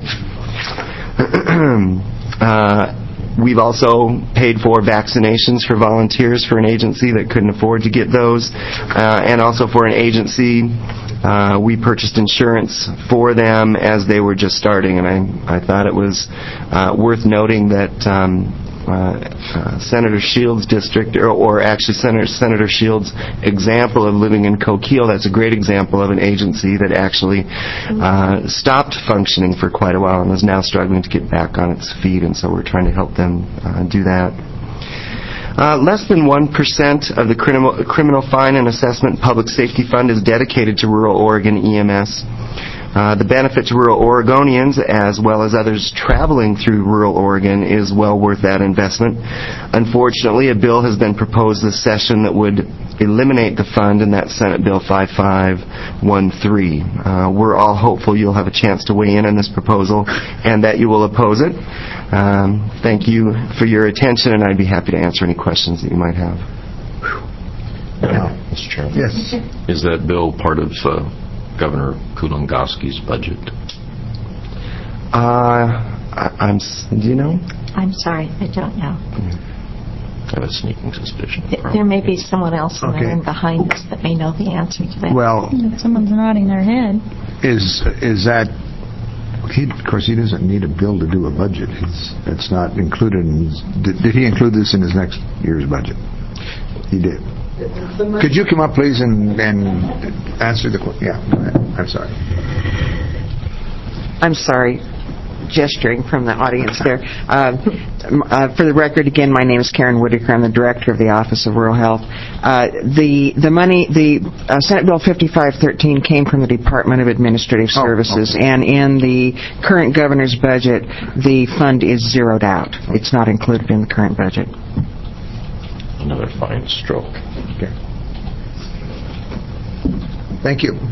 uh, We've also paid for vaccinations for volunteers for an agency that couldn't afford to get those, uh, and also for an agency, uh, we purchased insurance for them as they were just starting, and I, I thought it was uh, worth noting that um, uh, uh, Senator Shields' district, or, or actually Senator, Senator Shields' example of living in Coquille, that's a great example of an agency that actually uh, stopped functioning for quite a while and is now struggling to get back on its feet, and so we're trying to help them uh, do that. Uh, less than one percent of the criminal, criminal fine and assessment public safety fund is dedicated to rural Oregon E M S. Uh, the benefit to rural Oregonians, as well as others traveling through rural Oregon, is well worth that investment. Unfortunately, a bill has been proposed this session that would eliminate the fund, and that's Senate Bill five five one three. Uh, we're all hopeful you'll have a chance to weigh in on this proposal and that you will oppose it. Um, thank you for your attention, and I'd be happy to answer any questions that you might have. Uh, Mister Chairman? Yes. Is that bill part of uh, Governor Kulongoski's budget? Uh, I, I'm. Do you know? I'm sorry, I don't know. I have a sneaking suspicion. Th- there may be someone else in Okay. the room behind us that may know the answer to that. Well, Someone's nodding their head. is is that? He, of course, he doesn't need a bill to do a budget. He's, it's not included in his... Did, did he include this in his next year's budget? He did. Could you come up, please, and, and answer the question? Yeah, go ahead. I'm sorry. I'm sorry, gesturing from the audience there. Uh, uh, for the record, again, my name is Karen Whitaker. I'm the director of the Office of Rural Health. Uh, the the money, the uh, Senate Bill fifty-five thirteen came from the Department of Administrative Services, oh, okay. and in the current governor's budget, the fund is zeroed out. It's not included in the current budget. Another fine stroke. Okay. Thank you.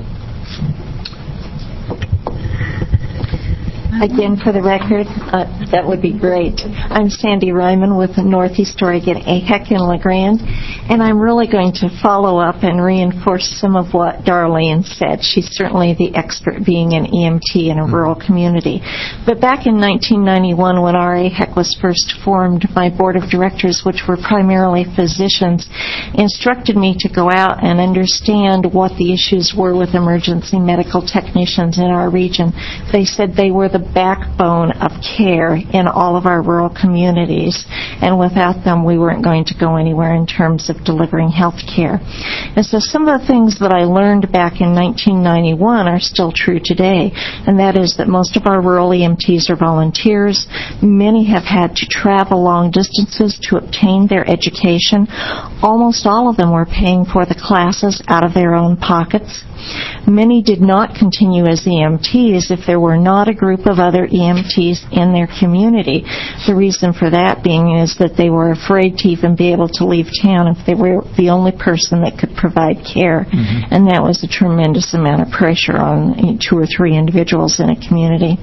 Again, for the record, uh, that would be great. I'm Sandy Ryman with Northeast Oregon A H E C in LeGrand, and I'm really going to follow up and reinforce some of what Darlene said. She's certainly the expert being an E M T in a rural community. But back in nineteen ninety-one, when our A H E C was first formed, my board of directors, which were primarily physicians, instructed me to go out and understand what the issues were with emergency medical technicians in our region. They said they were the backbone of care in all of our rural communities, and without them we weren't going to go anywhere in terms of delivering health care. And so some of the things that I learned back in nineteen ninety-one are still true today, and that is that most of our rural E M Ts are volunteers. Many have had to travel long distances to obtain their education. Almost all of them were paying for the classes out of their own pockets. Many did not continue as E M Ts if there were not a group of other E M Ts in their community. The reason for that being is that they were afraid to even be able to leave town if they were the only person that could provide care. Mm-hmm. And that was a tremendous amount of pressure on two or three individuals in a community.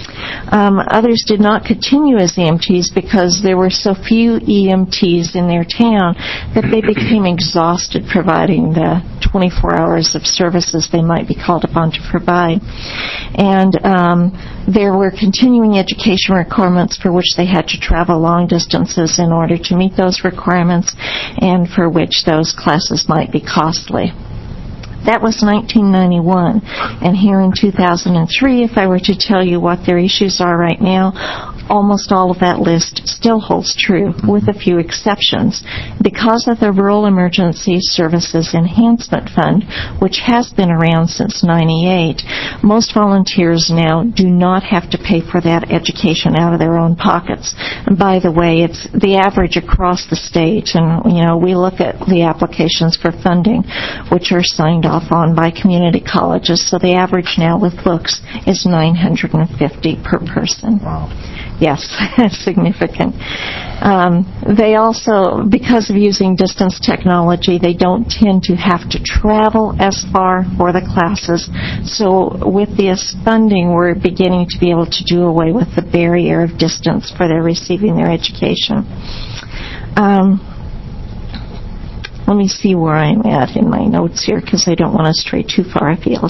Um, others did not continue as E M Ts because there were so few E M Ts in their town that they became exhausted providing the twenty-four hours of services they might be called upon to provide. And um, there were continuing education requirements for which they had to travel long distances in order to meet those requirements, and for which those classes might be costly. That was nineteen ninety-one, and here in two thousand three, if I were to tell you what their issues are right now, almost all of that list still holds true, with a few exceptions. Because of the Rural Emergency Services Enhancement Fund, which has been around since ninety-eight, most volunteers now do not have to pay for that education out of their own pockets. And by the way, it's the average across the state, and you know, we look at the applications for funding, which are signed off on by community colleges, so the average now with books is nine hundred fifty per person. Wow. Yes, significant. Um, they also, because of using distance technology, they don't tend to have to travel as far for the classes. So with this funding, we're beginning to be able to do away with the barrier of distance for their receiving their education. Um, let me see where I'm at in my notes here, because I don't want to stray too far afield.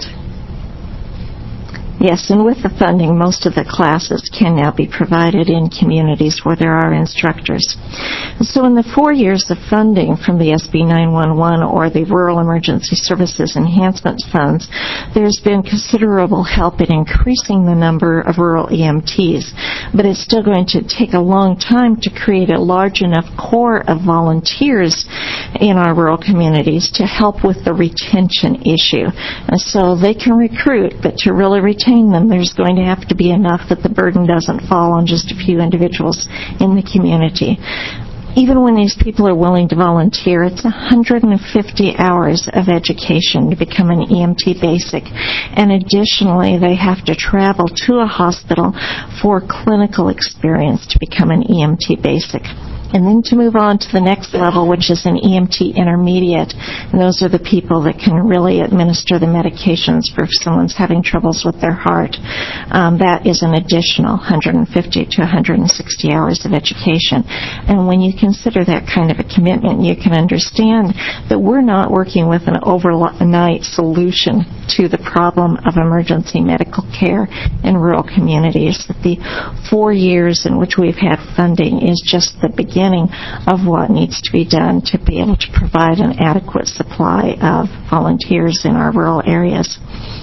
Yes, and with the funding, most of the classes can now be provided in communities where there are instructors. So in the four years of funding from the S B nine one one or the Rural Emergency Services Enhancement Funds, there's been considerable help in increasing the number of rural E M Ts, but it's still going to take a long time to create a large enough core of volunteers in our rural communities to help with the retention issue. And so they can recruit, but to really retain them, there's going to have to be enough that the burden doesn't fall on just a few individuals in the community. Even when these people are willing to volunteer, it's one hundred fifty hours of education to become an E M T basic. And additionally, they have to travel to a hospital for clinical experience to become an E M T basic. And then to move on to the next level, which is an E M T intermediate. And those are the people that can really administer the medications for if someone's having troubles with their heart. Um, that is an additional one hundred fifty to one hundred sixty hours of education. And when you consider that kind of a commitment, you can understand that we're not working with an overnight solution to the problem of emergency medical care in rural communities. That the four years in which we've had funding is just the beginning of what needs to be done to be able to provide an adequate supply of volunteers in our rural areas.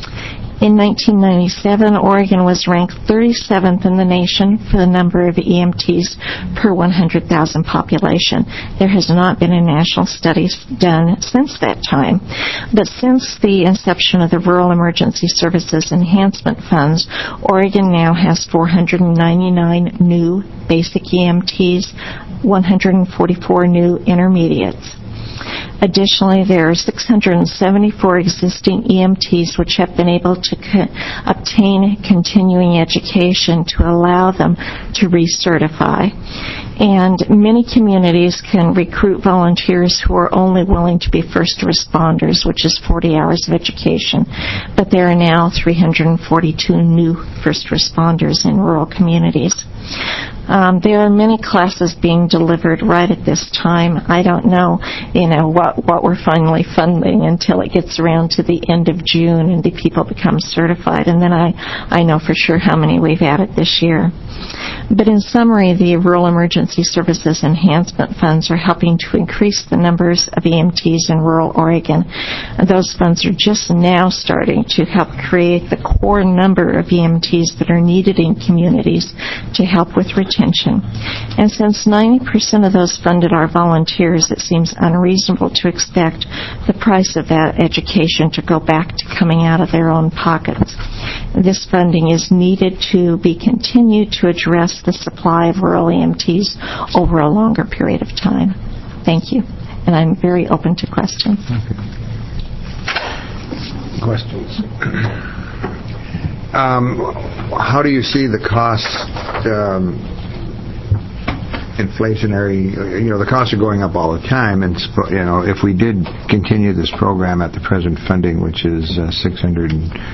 In nineteen ninety-seven, Oregon was ranked thirty-seventh in the nation for the number of E M Ts per one hundred thousand population. There has not been a national study done since that time. But since the inception of the Rural Emergency Services Enhancement Funds, Oregon now has four hundred ninety-nine new basic E M Ts, one hundred forty-four new intermediates. Additionally, there are six hundred seventy-four existing E M Ts which have been able to co- obtain continuing education to allow them to recertify. And many communities can recruit volunteers who are only willing to be first responders, which is forty hours of education. But there are now three hundred forty-two new first responders in rural communities. Um, there are many classes being delivered right at this time. I don't know, you know, what, what we're finally funding until it gets around to the end of June and the people become certified. And then I, I know for sure how many we've added this year. But in summary, the Rural Emergency Services Enhancement Funds are helping to increase the numbers of E M Ts in rural Oregon. Those funds are just now starting to help create the core number of E M Ts that are needed in communities to help with retention. And since ninety percent of those funded are volunteers, it seems unreasonable to expect the price of that education to go back to coming out of their own pockets. This funding is needed to be continued to address the supply of rural E M Ts over a longer period of time. Thank you. And I'm very open to questions. Okay. Questions? Um, how do you see the cost, um, inflationary, you know, the costs are going up all the time, and, you know, if we did continue this program at the present funding, which is uh, six hundred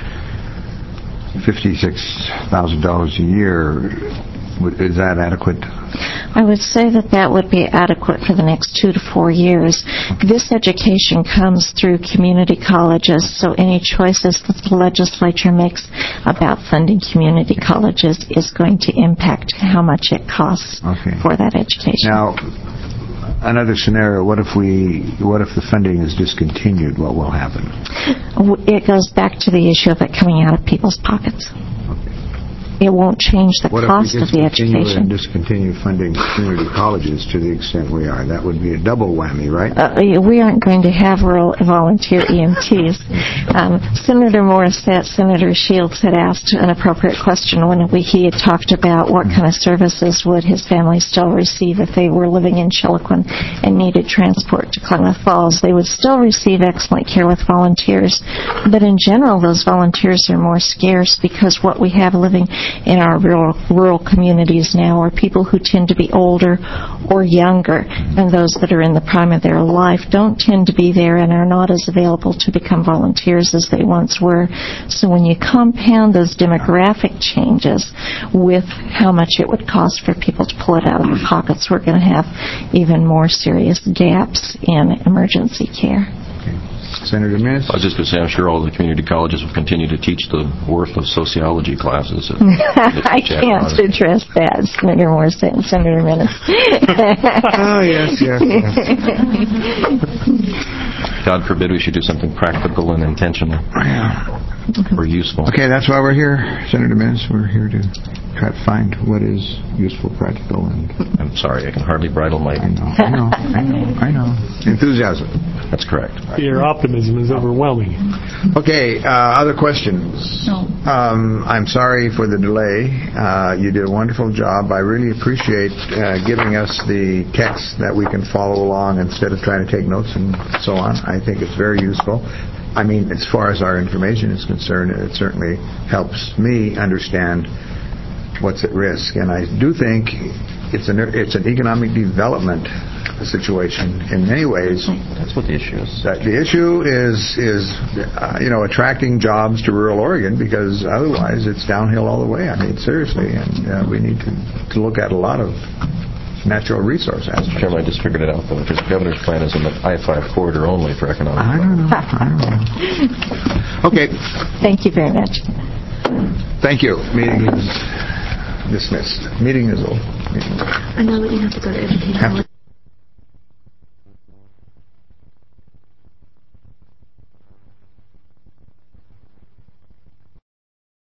fifty-six thousand dollars a year, is that adequate? I would say that that would be adequate for the next two to four years. This education comes through community colleges, so any choices that the legislature makes about funding community colleges is going to impact how much it costs okay. for that education. Now, another scenario, what if we, what if the funding is discontinued? What will happen? It goes back to the issue of it coming out of people's pockets. It won't change the what cost of the education. What if we discontinue and discontinue funding community colleges to the extent we are? That would be a double whammy, right? Uh, we aren't going to have rural volunteer E M Ts. Um, Senator Morissette, Senator Shields had asked an appropriate question when we, he had talked about what kind of services would his family still receive if they were living in Chiloquin and needed transport to Klamath Falls. They would still receive excellent care with volunteers, but in general, those volunteers are more scarce because what we have living in our rural, rural communities now are people who tend to be older or younger, and those that are in the prime of their life don't tend to be there and are not as available to become volunteers as they once were. So when you compound those demographic changes with how much it would cost for people to pull it out of their pockets, we're going to have even more serious gaps in emergency care. Senator Minnis? I was just going to say, I'm sure all the community colleges will continue to teach the worth of sociology classes. I can't address that, Senator Morissette and Senator Minnis. Oh, yes, yes, yes. God forbid we should do something practical and intentional or useful. Okay, that's why we're here, Senator Minnis. We're here to try to find what is useful, practical, and... I'm sorry, I can hardly bridle my... I know, I know, I know, I know. Enthusiasm. That's correct. Your optimism is overwhelming. Okay, uh, other questions? No. Um, I'm sorry for the delay. Uh, you did a wonderful job. I really appreciate uh, giving us the text that we can follow along instead of trying to take notes and so on. I think it's very useful. I mean, as far as our information is concerned, it certainly helps me understand what's at risk. And I do think it's an it's an economic development situation in many ways. That's what the issue is. The issue is is uh, you know attracting jobs to rural Oregon, because otherwise it's downhill all the way. I mean, seriously, and uh, we need to to look at a lot of natural resource aspects. Mister Chairman, I just figured it out, though. His governor's plan is in the I five corridor only for economic I don't know. I don't know. Okay. Thank you very much. Thank you. Meeting is dismissed. Meeting is over. Meeting is over. I know that you have to go to education.